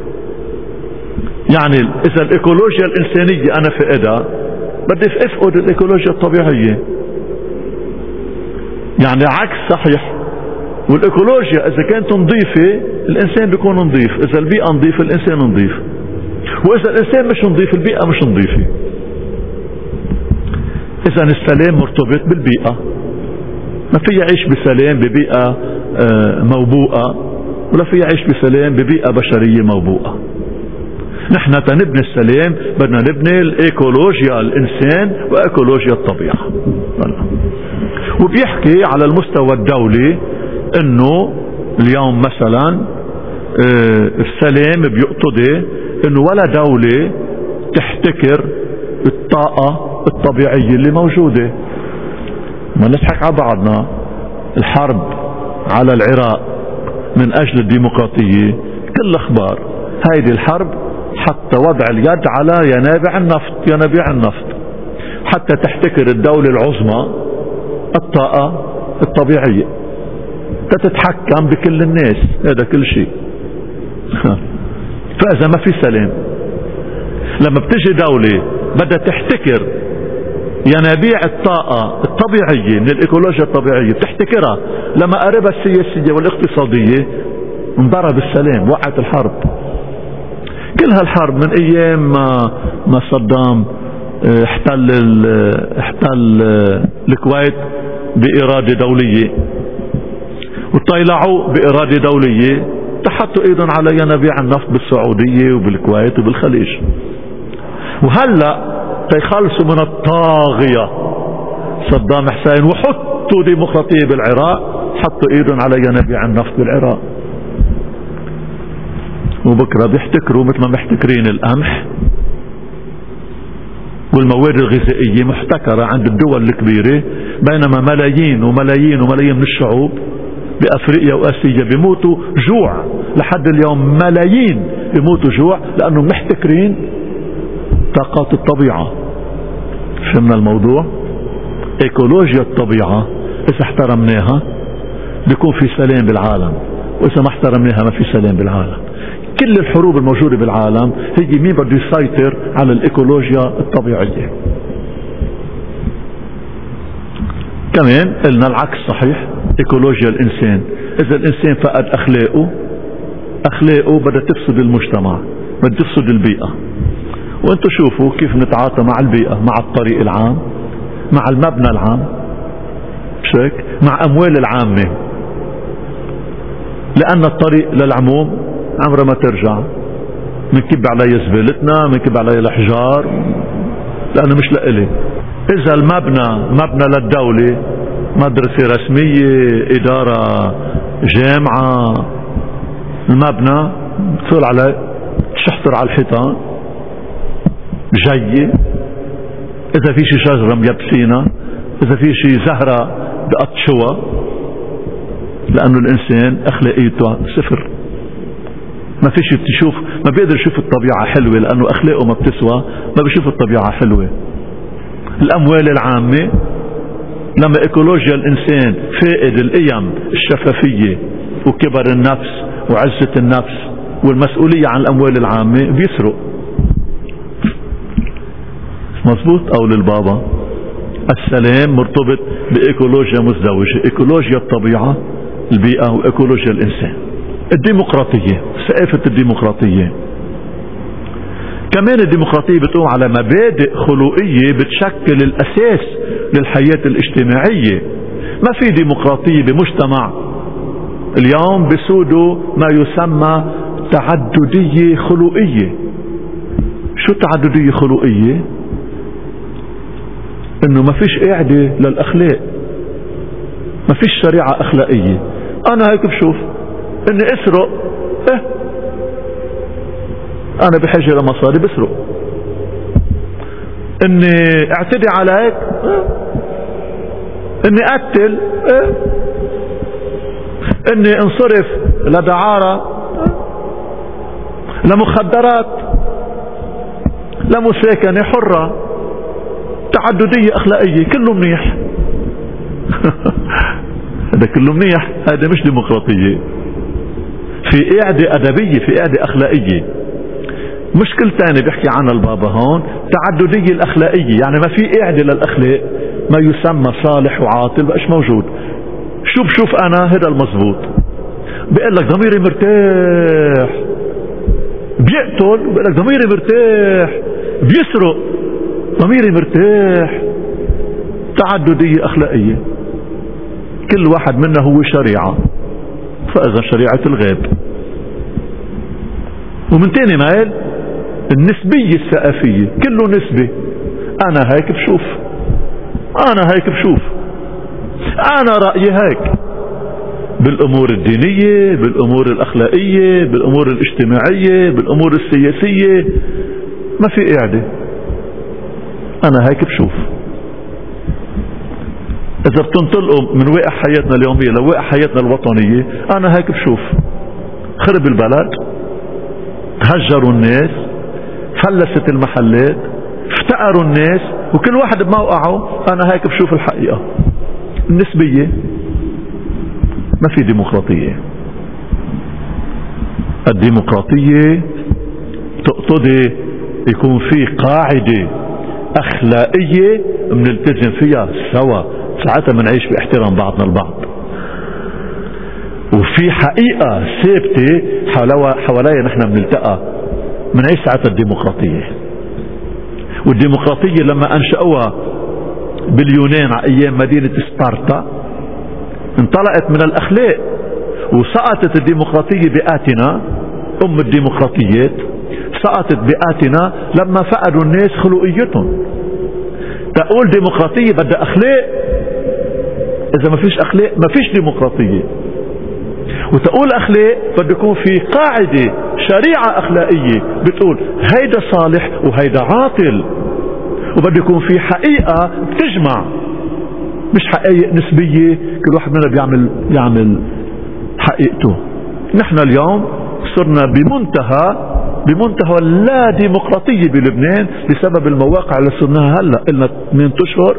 يعني اذا الايكولوجيا الانسانية انا فقدها بدي افقد الايكولوجيا الطبيعية. يعني عكس صحيح. والايكولوجيا اذا كانت نظيفة الانسان بيكون نظيف، اذا البيئة نظيفة الانسان نظيف، واذا الانسان مش نظيف البيئة مش نظيفة. اذا السلام مرتبط بالبيئة. ما في يعيش بسلام ببيئة موبوءة، ولا في يعيش بسلام ببيئة بشرية موبوءة. نحن تنبني السلام بدنا نبني الايكولوجيا الانسان وايكولوجيا الطبيعة. وبيحكي على المستوى الدولي انه اليوم مثلا السلام بيقتضي انه ولا دولة تحتكر الطاقة الطبيعية اللي موجودة. ما نضحك على بعضنا، الحرب على العراق من اجل الديمقراطية كل اخبار. هيدي الحرب حتى وضع اليد على ينابيع النفط حتى تحتكر الدولة العظمى الطاقة الطبيعية، تتحكم بكل الناس. هذا كل شيء. فإذا ما في سلام، لما بتجي دولة بدها تحتكر ينابيع الطاقة الطبيعية من الإيكولوجيا الطبيعية بتحتكرها لما قربها السياسية والاقتصادية، انضرب السلام، وقعت الحرب. كل هالحرب من أيام ما صدام احتل الكويت بإرادة دولية، وطيلعوا بإرادة دولية تحطوا ايدهم على ينابيع النفط بالسعودية وبالكويت وبالخليج. وهلأ تيخلصوا من الطاغية صدام حسين وحطوا ديمقراطية بالعراق، حطوا ايدهم على ينابيع النفط بالعراق. وبكرة بيحتكروا مثل ما محتكرين القمح والمواد الغذائية محتكرة عند الدول الكبيرة، بينما ملايين وملايين وملايين من الشعوب بأفريقيا وآسيا بيموتوا جوع. لحد اليوم ملايين بيموتوا جوع لأنهم محتكرين طاقات الطبيعة. فهمنا الموضوع؟ ايكولوجيا الطبيعة إذا احترمناها بيكون في سلام بالعالم، وإذا ما احترمناها ما في سلام بالعالم. كل الحروب الموجودة بالعالم هي مين بده يسيطر على الايكولوجيا الطبيعية. كمان قلنا العكس صحيح، ايكولوجيا الانسان. اذا الانسان فقد اخلاقه بدها تفسد المجتمع، بدها تفسد البيئة. وانتم شوفوا كيف نتعاطى مع البيئة، مع الطريق العام، مع المبنى العام، شك مع اموال العامة، لان الطريق للعموم عمره ما ترجع. منكب علي زبالتنا، منكب علي الاحجار، لانه مش لإلي. اذا مبنى للدولة، مدرسة رسمية، ادارة، جامعة، المبنى تطول على تشحطر على الحيطان جاية. اذا في شي شجرة ميبسينة، اذا في شي زهرة بقطشوها، لانه الانسان اخلاقيته صفر. ما فيش تشوف، ما بيقدر يشوف الطبيعة حلوة لانه اخلاقه ما بتسوى، ما بيشوف الطبيعة حلوة. الاموال العامة، لما ايكولوجيا الانسان فائد القيم الشفافية وكبر النفس وعزة النفس والمسؤولية عن الأموال العامة بيسرق. مظبوط؟ أو للبابا السلام مرتبط بإيكولوجيا مزدوجة، إيكولوجيا الطبيعة البيئة وإيكولوجيا الإنسان. الديمقراطية، ثقافة الديمقراطية كمان، الديمقراطية بتقوم على مبادئ خلقية بتشكل الأساس للحياة الاجتماعية. ما في ديمقراطية بمجتمع اليوم بسوده ما يسمى تعددية خلقية. شو تعددية خلقية؟ انه ما فيش قاعدة للأخلاق، ما فيش شريعة أخلاقية. أنا هيك بشوف اني اسرق، انا بحاجة لمصاري بسرق. اني اعتدي عليك، اني اقتل، اني انصرف لدعارة، لمخدرات، لمساكنة حرة، تعددية اخلاقية، كله منيح. هذا كله منيح، هذا مش ديمقراطية. في قاعدة أدبية، في قاعدة أخلاقية. مشكلة ثانية بيحكي عنها البابا هون، تعددية الأخلاقية، يعني ما في قاعدة للأخلاق، ما يسمى صالح وعاطل بقاش موجود. شو بشوف أنا هذا المزبوط، بيقول لك ضميري مرتاح، بيقتل بيقول لك ضميري مرتاح، بيسرق ضميري مرتاح. تعددية أخلاقية، كل واحد منا هو شريعة، فإذا شريعة الغيب. ومن تاني مال النسبية الثقافية، كله نسبة. أنا هيك بشوف، أنا هيك بشوف، أنا رأيي هيك بالأمور الدينية، بالأمور الأخلاقية، بالأمور الاجتماعية، بالأمور السياسية. ما في قاعدة، أنا هيك بشوف. إذا بتنطلقوا من واقع حياتنا اليومية لواقع حياتنا الوطنية، أنا هيك بشوف. خرب البلد، تهجروا الناس، فلست المحلات، افتقروا الناس، وكل واحد بموقعه. أنا هيك بشوف الحقيقة النسبية. ما في ديمقراطية. الديمقراطية تقتضي يكون في قاعدة أخلاقية بنلتزم فيها سوا، ساعتها بنعيش باحترام بعضنا البعض. وفي حقيقة ثابتة حواليها نحن بنلتقى، بنعيش ساعتها الديمقراطية. والديمقراطية لما أنشأوها باليونان على أيام مدينة سبارتا انطلقت من الأخلاق، وسقطت الديمقراطية بآتنا أم الديمقراطيات، سقطت بآتنا لما فقدوا الناس خلقيتهم. تقول ديمقراطية بدها أخلاق، إذا ما فيش أخلاق ما فيش ديمقراطية. وتقول أخلاق بده يكون في قاعدة شريعة أخلاقية بتقول هيدا صالح وهيدا عاطل، وبده يكون في حقيقة بتجمع، مش حقائق نسبية كل واحد منا بيعمل حقيقته. نحن اليوم صرنا بمنتهى لا ديمقراطية بلبنان بسبب المواقع اللي صرناها هلا إلنا 8 أشهر.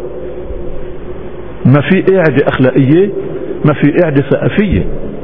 ما في قاعدة أخلاقية، ما في قاعدة ثقافية،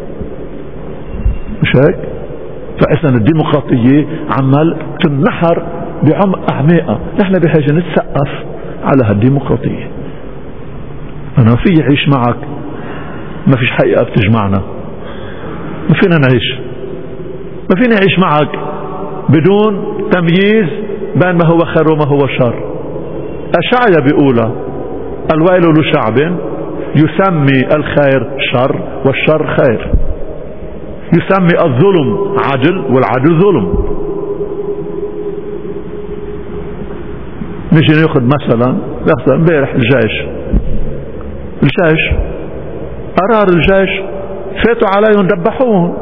مش هيك؟ فإذا الديمقراطية عمال تنحر بعمق أعماقها. نحن بحاجة نتسقف على هالديمقراطية. أنا في أعيش معك، ما فيش حقيقة بتجمعنا، ما فينا نعيش، ما فينا نعيش معك بدون تمييز بين ما هو خير وما هو شر. أشعيا بيقولها الويل لشعب يسمي الخير شر والشر خير، يسمي الظلم عدل والعدل ظلم. نجي ناخذ مثلا امبارح الجيش قرار الجيش فاتوا عليهم دبحوهم،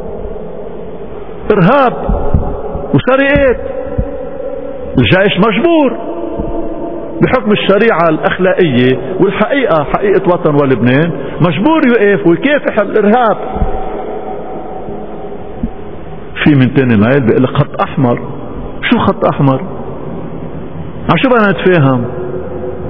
ارهاب وسرقات. الجيش مجبور بحكم الشريعة الأخلاقية والحقيقة، حقيقة وطن ولبنان، مجبور يقف ويكافح الإرهاب. في من تاني مايل بيقول لك خط أحمر. شو خط أحمر؟ عشو بدنا نتفاهم؟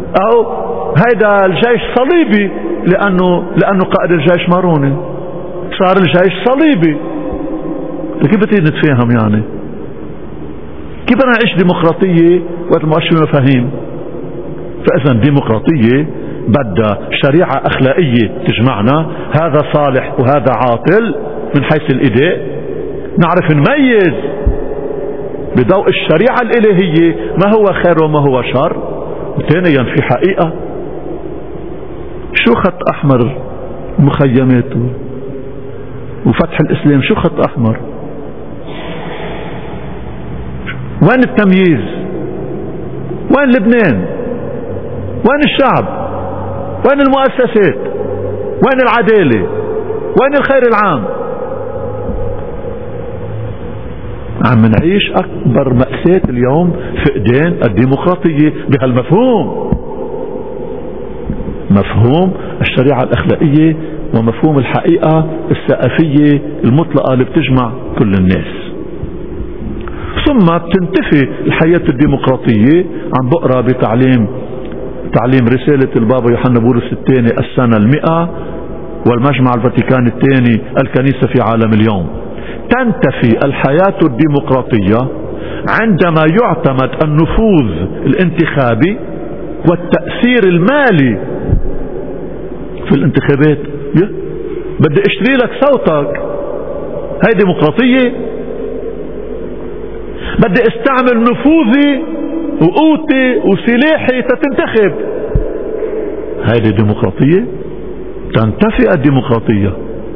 أو هيدا الجيش صليبي لأنه قائد الجيش ماروني. صار الجيش صليبي. كيف بدي نتفاهم يعني؟ كيف بدنا نعيش ديمقراطية وقت ما شو مفاهيم؟ فإذا ديمقراطية بدها شريعة أخلاقية تجمعنا، هذا صالح وهذا عاطل من حيث الإداء، نعرف نميز بضوء الشريعة الإلهية ما هو خير وما هو شر. ثانيا في حقيقة، شو خط أحمر مخيمات وفتح الإسلام؟ شو خط أحمر؟ وين التمييز؟ وين لبنان؟ وين الشعب؟ وين المؤسسات؟ وين العدالة؟ وين الخير العام؟ عم نعيش أكبر مأساة اليوم فقدان الديمقراطية بهالمفهوم، مفهوم الشريعة الأخلاقية ومفهوم الحقيقة الثقافية المطلقة اللي بتجمع كل الناس. ثم بتنتفي الحياة الديمقراطية. عم بقرأ بتعليم رسالة البابا يوحنا بولس الثاني السنة 100 والمجمع الفاتيكاني الثاني الكنيسة في عالم اليوم. تنتفي الحياة الديمقراطية عندما يعتمد النفوذ الانتخابي والتأثير المالي في الانتخابات. بدي اشتري لك صوتك، هاي ديمقراطية؟ بدي استعمل نفوذي وقوتي وسلاحي تتنتخب، هاي ديمقراطية؟ تنتفي الديمقراطية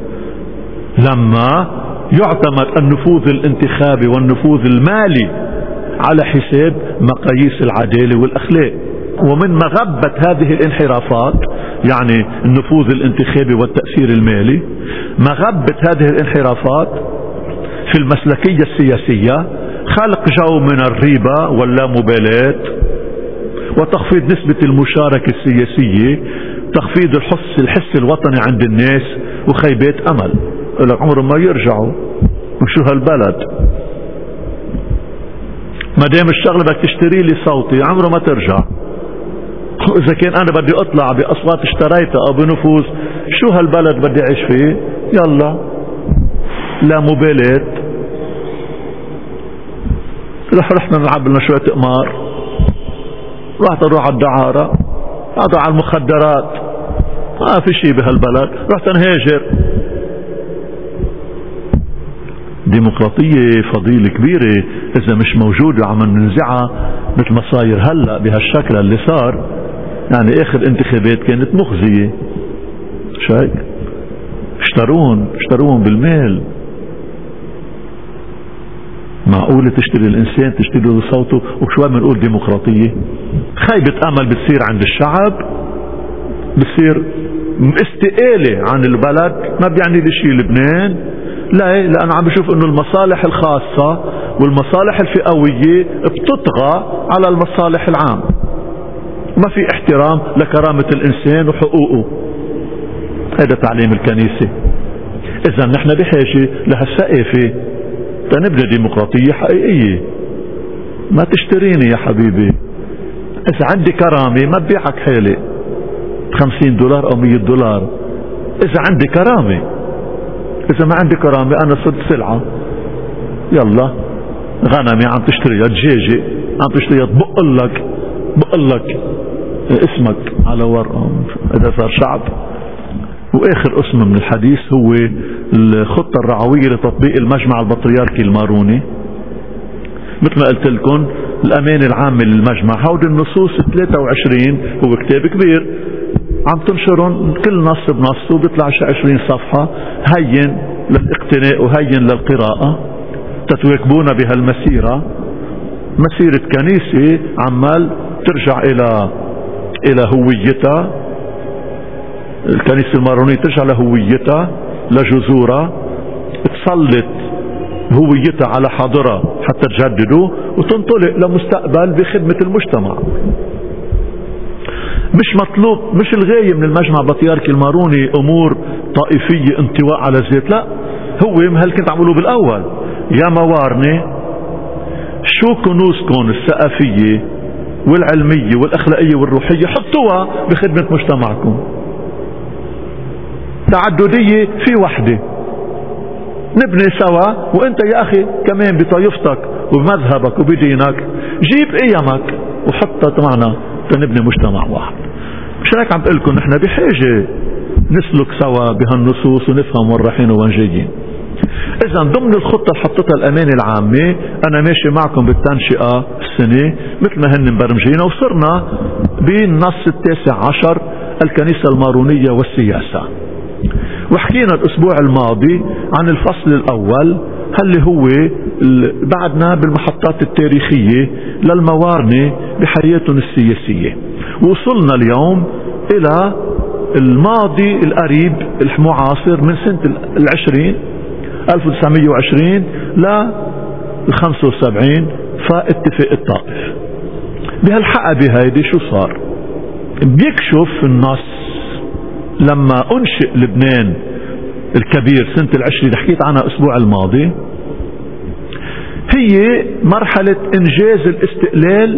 لما يعتمد النفوذ الانتخابي والنفوذ المالي على حساب مقاييس العدالة والأخلاق. ومن مغبة هذه الانحرافات، يعني النفوذ الانتخابي والتأثير المالي، مغبة هذه الانحرافات في المسلكية السياسية خلق جو من الريبة واللامبالاة وتخفيض نسبة المشاركة السياسية، تخفيض الحس الوطني عند الناس وخيبات أمل. لك عمرهم ما يرجعوا، وشو هالبلد؟ ما دام الشغلة بدك تشتري لي صوتي عمره ما ترجع. إذا كان أنا بدي أطلع بأصوات اشتريتها أو بنفوذ، شو هالبلد بدي أعيش فيه؟ يلا لا مبالاة. رحنا نلعب لنا شوية قمار، رحت نروح على الدعارة، رحت على المخدرات، ما في شيء بهالبلد، رحت نهاجر. ديمقراطية فضيلة كبيرة إذا مش موجودة عم ننزعها مثل ما صاير هلأ بهالشكل اللي صار. يعني آخر انتخابات كانت مخزية، شايف؟ اشتروهم بالمال. معقولة تشتري الإنسان، تشتري له صوته؟ وشوي بنقول ديمقراطية؟ خيبة أمل بتصير عند الشعب، بتصير استقالة عن البلد. ما بيعني لي شيء لبنان، لا، لأن عم بشوف إنه المصالح الخاصة والمصالح الفئوية بتطغى على المصالح العام، ما في احترام لكرامة الإنسان وحقوقه. هذا تعليم الكنيسة. إذا نحن بحاجة لهالثقافة تنبني ديمقراطية حقيقية. ما تشتريني يا حبيبي، إذا عندي كرامة ما ببيعك حالي $50 أو $100. إذا عندي كرامة، إذا ما عندي كرامة أنا صرت سلعة. يلا غنمي عم تشتريها، دجاجة عم تشتريها، بقلك اسمك على ورقة. هذا صار شعب. وآخر اسم من الحديث هو الخطة الرعوية لتطبيق المجمع البطريركي الماروني. مثل ما قلت لكم الأمانة العامة للمجمع، هود النصوص 23 هو كتاب كبير عم تنشرون كل نص بنصه، بيطلع شي 20 صفحة، هين للاقتناء وهين للقراءة. تتواكبون بهالمسيرة، مسيرة كنيسة عمال ترجع إلى هويتها. الكنيسة المارونية ترجع لهويتها، لجذورها، تسلط هويتها على حاضرها حتى تجدده وتنطلق لمستقبل بخدمة المجتمع. مش مطلوب، مش الغاية من المجمع البطريركي الماروني أمور طائفية انطواء على الذات، لا. هو هل كنت عملوه بالأول يا موارنة، شو كنوزكم الثقافية والعلمية والأخلاقية والروحية حطوها بخدمة مجتمعكم. تعددية في وحدة، نبني سوا، وانت يا اخي كمان بطائفتك وبمذهبك وبدينك جيب قيمك وحطها معنا تنبني مجتمع واحد. مش هيك عم بقول لكم نحن بحاجة نسلك سوا بهالنصوص ونفهم وين رايحين وين جايين. اذا ضمن الخطة اللي حطتها الامانة العامة، انا ماشي معكم بالتنشئة السنة مثل ما هن مبرمجين، وصرنا بالنص 19 الكنيسة المارونية والسياسة. وحكينا الاسبوع الماضي عن الفصل الاول اللي هو بعدنا بالمحطات التاريخية للموارنة بحياتهم السياسية، وصلنا اليوم الى الماضي القريب المعاصر من سنة 1920 ل 75 فاتفاق الطائف. بهالحقبة هيدي شو صار؟ بيكشف النص لما انشئ لبنان الكبير سنة 20 حكيت عنها الاسبوع الماضي، هي مرحلة انجاز الاستقلال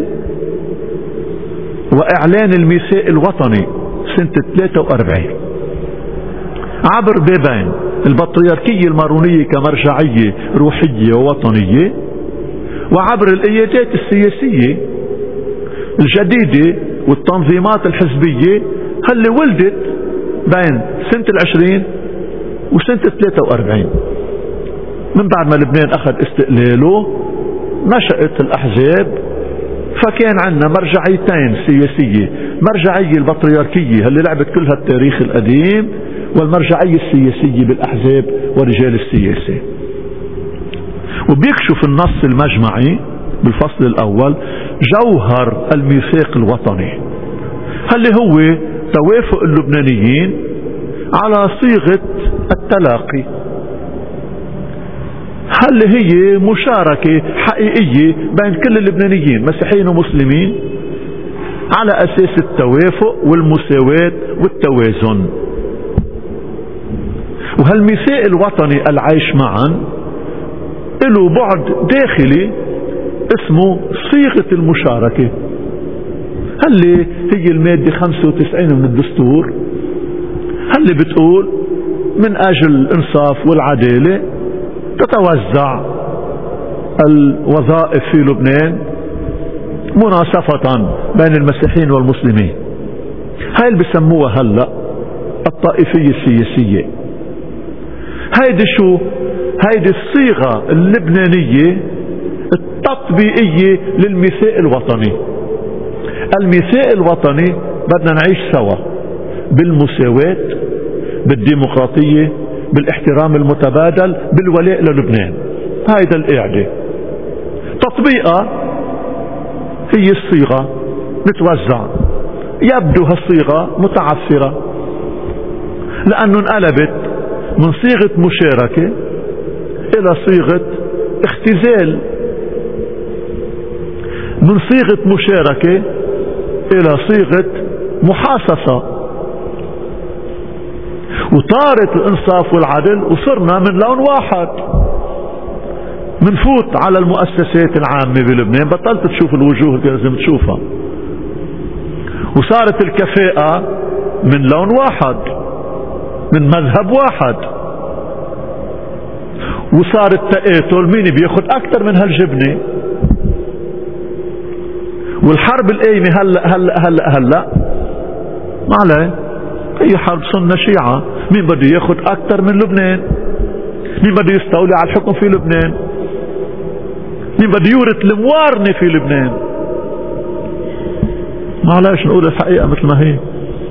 واعلان الميثاق الوطني سنة 43 عبر بابين: البطريركية المارونية كمرجعية روحية ووطنية، وعبر القيادات السياسية الجديدة والتنظيمات الحزبية اللي ولدت بين سنة 20 وسنة 43. من بعد ما لبنان أخذ استقلاله نشأت الأحزاب، فكان عندنا مرجعيتين سياسية: مرجعية البطريركية اللي لعبت كلها التاريخ القديم، والمرجعية السياسية بالأحزاب ورجال السياسة. وبيكشف النص المجمعي بالفصل الأول جوهر الميثاق الوطني، اللي هو توافق اللبنانيين على صيغة التلاقي، اللي هي مشاركة حقيقية بين كل اللبنانيين مسيحيين ومسلمين على أساس التوافق والمساواة والتوازن. وهالميثاق الوطني العيش معا له بعد داخلي اسمه صيغة المشاركة، اللي هي المادة 95 من الدستور، اللي بتقول من أجل الإنصاف والعدالة تتوزع الوظائف في لبنان مناصفة بين المسيحيين والمسلمين. هاي اللي بسموها هلأ الطائفية السياسية. هيدي شو؟ هيدي الصيغة اللبنانية التطبيقية للميثاق الوطني. الميثاق الوطني بدنا نعيش سوا بالمساواة، بالديمقراطية، بالاحترام المتبادل، بالولاء للبنان. هيدا القاعدة. تطبيقها هي الصيغة نتوزع. يبدو هالصيغة متعثرة لأنه انقلبت من صيغة مشاركة إلى صيغة اختزال، من صيغة مشاركة إلى صيغة محاصصة، وطارت الإنصاف والعدل وصرنا من لون واحد. منفوت على المؤسسات العامة بلبنان، بطلت تشوف الوجوه اللي لازم تشوفها، وصارت الكفاءة من لون واحد، من مذهب واحد، وصار التقاتل مين بياخد أكثر من هالجبنة. والحرب القايمة هلا ما عليه، هي حرب سنة شيعة. مين بده ياخد أكثر من لبنان؟ مين بده يستولي على الحكم في لبنان؟ مين بده يورث الموارنة في لبنان؟ معلش نقول الحقيقة مثل ما هي.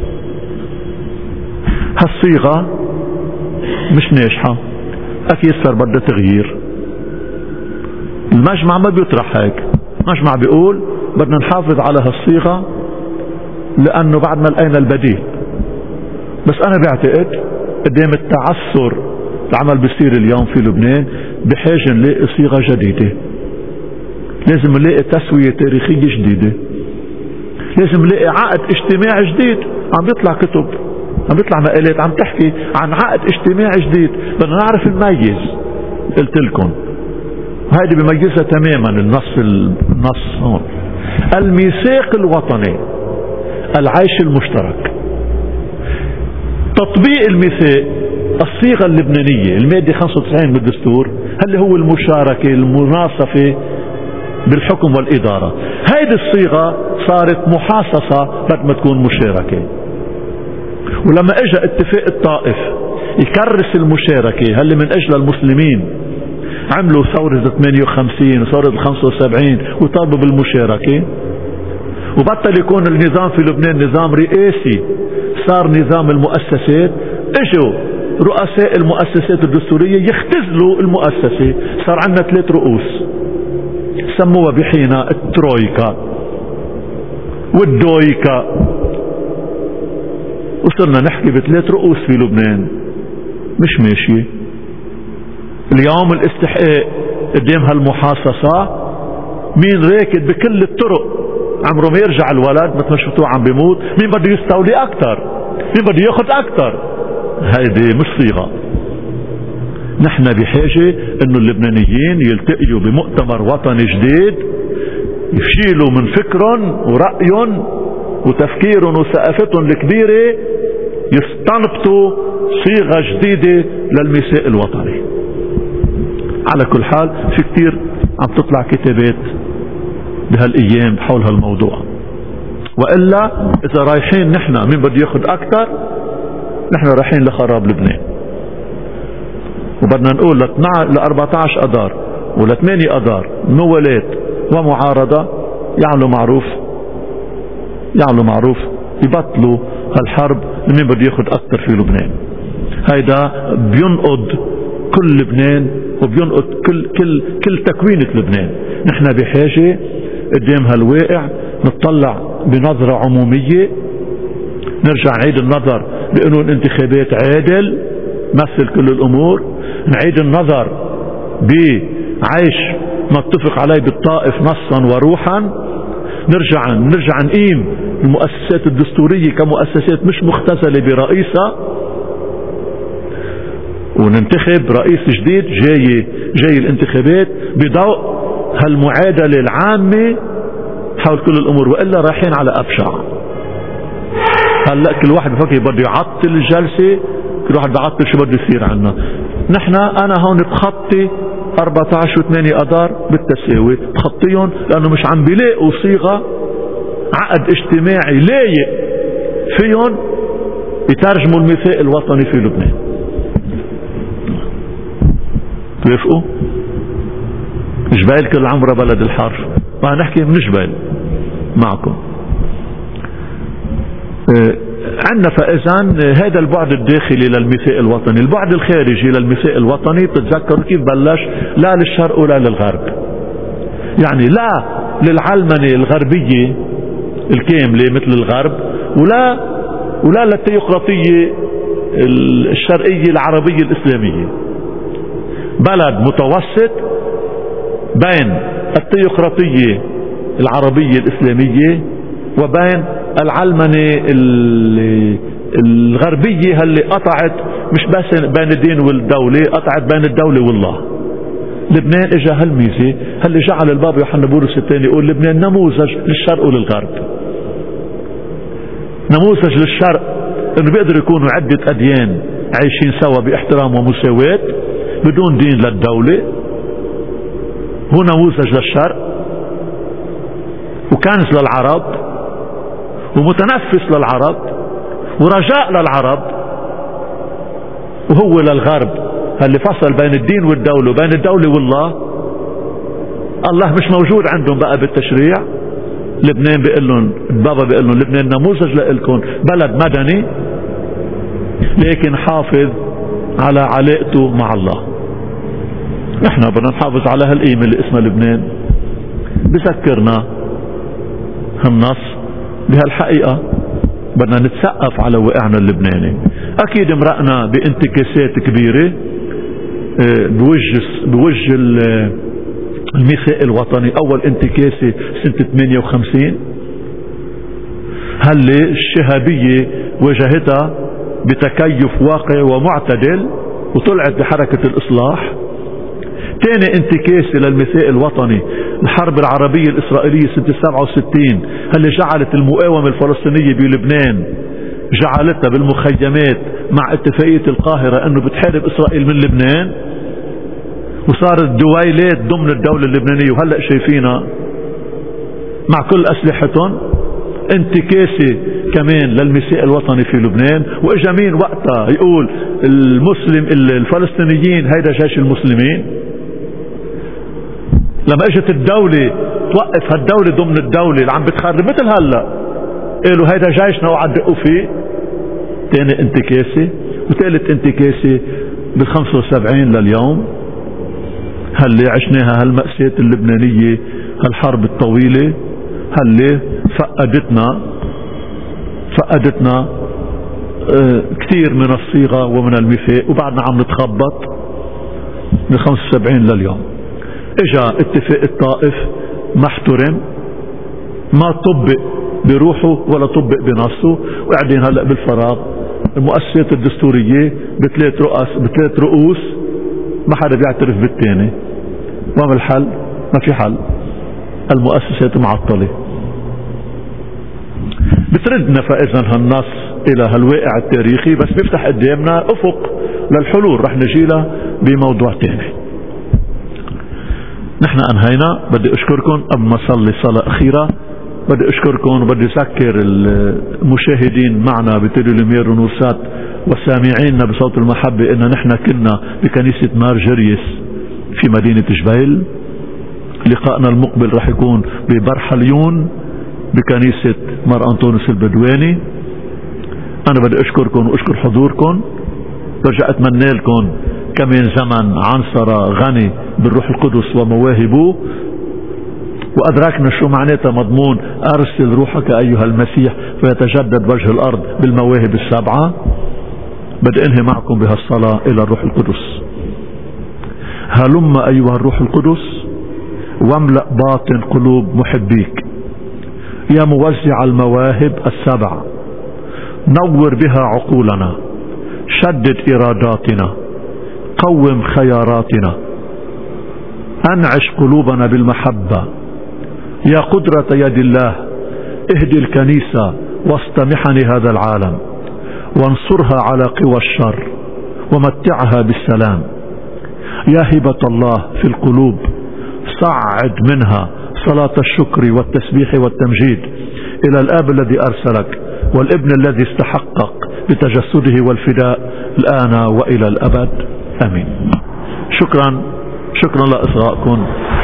هالصيغة مش ناجحة، أكيد صار بدها تغيير. المجمع ما بيطرح هيك، المجمع بيقول بدنا نحافظ على هالصيغة لأنه بعد ما لقينا البديل. بس أنا بعتقد قدام التعثر العمل بيصير اليوم في لبنان بحاجة نلاقي صيغة جديدة. لازم نلاقي تسوية تاريخية جديدة، لازم نلاقي عقد اجتماعي جديد. عم بيطلع كتب، عم بيطلع مقالات عم تحكي عن عقد اجتماعي جديد. بدنا نعرف نميز. قلت لكم هيدي بميزها تماما النص هون: الميثاق الوطني، العيش المشترك. تطبيق الميثاق الصيغة اللبنانية المادة 95 بالدستور هل هو المشاركة المناصفة بالحكم والإدارة. هيدي الصيغة صارت محاصصة بعد ما تكون مشاركة. ولما اجى اتفاق الطائف يكرس المشاركة هل من اجل المسلمين عملوا ثورة 58 وثورة 75 وطالبوا بالمشاركة، وبطل يكون النظام في لبنان نظام رئاسي صار نظام المؤسسات. اجوا رؤساء المؤسسات الدستورية يختزلوا المؤسسة، صار عندنا 3 رؤوس سموها بحينا الترويكا والدويكا، وصلنا نحكي ب3 رؤوس في لبنان. مش ماشية. اليوم الاستحقاق قدام هالمحاصصة مين راكد بكل الطرق عمره ما يرجع الولد مثل ما شفتوه عم بيموت، مين بده يستولي اكتر، مين بده ياخد اكتر. هيدي مش صيغة. نحن بحاجة انه اللبنانيين يلتقيوا بمؤتمر وطني جديد يشيلوا من فكرهم ورأيهم وتفكيرهم وثقافتهم الكبيرة، يستنبطوا صيغة جديدة للميثاق الوطني. على كل حال في كتير عم تطلع كتابات بهالايام حول هالموضوع، والا اذا رايحين نحن مين بده ياخذ اكثر، نحن رايحين لخراب لبنان. وبدنا نقول ل 14 اذار ولا 8 اذار موالات ومعارضة يعملوا معروف يبطلوا هالحرب مين بده ياخذ اكثر في لبنان. هيدا بينقض كل لبنان وبينقض كل تكوينة لبنان. نحن بحاجة قدام هالواقع نطلع بنظرة عمومية، نرجع نعيد النظر بقانون انتخابات عادل مثل كل الامور، نعيد النظر بعيش نتفق عليه بالطائف نصا وروحا، نرجع نقيم المؤسسات الدستورية كمؤسسات مش مختزلة برئيسها، وننتخب رئيس جديد. جاي الانتخابات بضوء هالمعادلة العامة حول كل الامور، والا رايحين على ابشع. هلا كل واحد بفكر بده يعطل الجلسة، كل واحد بيعطل شو بده يصير عنا. انا هون بخطي 14 و8 اذار بالتساوي، بخطيهم لانه مش عم بيلاقوا صيغة عقد اجتماعي لايق فيهم يترجموا الميثاق الوطني في لبنان. توافقوا؟ جبال كل عمره بلد الحر، ما نحكي من جبال معكم. عندنا فإذا هذا البعد الداخلي للميثاق الوطني. البعد الخارجي للميثاق الوطني بتتذكروا كيف بلش؟ لا للشرق ولا للغرب، يعني لا للعلمنة الغربية الكاملة مثل الغرب، ولا للتيوقراطية الشرقية العربية الإسلامية. بلد متوسط بين التيوقراطية العربية الإسلامية وبين العلمنة الغربية اللي قطعت مش بس بين الدين والدولة، قطعت بين الدولة والله. لبنان اجا هالميزة اللي جعل البابا يوحنا بولس الثاني يقول لبنان نموذج للشرق وللغرب. نموذج للشرق انه بيقدروا يكونوا عدة اديان عايشين سوا باحترام ومساواة بدون دين للدولة. هو نموذج للشرق وكنز للعرب ومتنفس للعرب ورجاء للعرب، وهو للغرب اللي فصل بين الدين والدولة وبين الدولة والله. الله مش موجود عندهم بقى بالتشريع. لبنان بيقول لهم، البابا بيقول لهم لبنان نموذج لكم بلد مدني لكن حافظ على علاقته مع الله. نحن بدنا نحافظ على هالقيمة اللي اسمها لبنان. بذكرنا هالنص بهالحقيقة بدنا نتسقف على واقعنا اللبناني. اكيد امرقنا بانتكاسات كبيرة بوجه الميثاق الوطني. اول انتكاسة سنة 58 هل الشهابية واجهتها بتكيف واقعي ومعتدل وطلعت بحركة الاصلاح. ثاني انتكاسة للميثاق الوطني الحرب العربية الإسرائيلية سنة 67 اللي جعلت المقاومة الفلسطينية بلبنان جعلتها بالمخيمات مع اتفاقية القاهرة انه بتحارب اسرائيل من لبنان، وصارت دويلات ضمن الدولة اللبنانية وهلأ شايفينها مع كل اسلحتهم، انتكاسة كمان للمساء الوطني في لبنان. واجا مين وقتها يقول الفلسطينيين هيدا جيش المسلمين؟ لما اجت الدولة توقف هالدولة ضمن الدولة اللي عم بتخرب مثل هلا، قالوا هيدا جيشنا وعدقوا فيه. تاني انتكاسة، وثالث انتكاسة بال75 لليوم. هاللي عشناها هالمأساة اللبنانية، هالحرب الطويلة هاللي فقدتنا كثير من الصيغة ومن الميثاق، وبعدنا عم نتخبط من 75 لليوم. اجا اتفاق الطائف ما احترم، ما طبق بروحه ولا طبق بنصه، وقاعدين هلا بالفراغ. المؤسسات الدستورية بثلاث رؤوس، ما حدا بيعترف بالثاني. وما الحل؟ ما في حل، المؤسسات معطلة. بتردنا فإذا هالنص إلى هالواقع التاريخي، بس بيفتح قدامنا أفق للحلول، رح نجيلها بموضوع تاني. نحن أنهينا. بدي أشكركم قبل ما صلي صلاة أخيرة. بدي أشكركم وبدي أذكر المشاهدين معنا بتلفزيون ونورسات وسامعينا بصوت المحبة إن نحن كنا بكنيسة مارجريس في مدينة جبيل. لقاءنا المقبل رح يكون ببرحليون بكنيسة مار أنطونيوس البدواني. أنا بدي أشكركم وأشكر حضوركم. برجع أتمنى لكم كمان زمن عنصرة غني بالروح القدس ومواهبه، وأدركنا شو معناتها مضمون أرسل روحك أيها المسيح فيتجدد وجه الأرض بالمواهب السبعة. بدي أنهي معكم بهالصلاة إلى الروح القدس. هلم أيها الروح القدس واملأ باطن قلوب محبيك، يا موزع المواهب السبع، نور بها عقولنا، شدد إراداتنا، قوم خياراتنا، أنعش قلوبنا بالمحبة. يا قدرة يد الله اهدي الكنيسة وسط محن هذا العالم، وانصرها على قوى الشر، ومتعها بالسلام. يا هبة الله في القلوب صعد منها صلاة الشكر والتسبيح والتمجيد إلى الآب الذي أرسلك والابن الذي استحقق بتجسده والفداء الآن وإلى الأبد. آمين. شكرا لإصغائكم.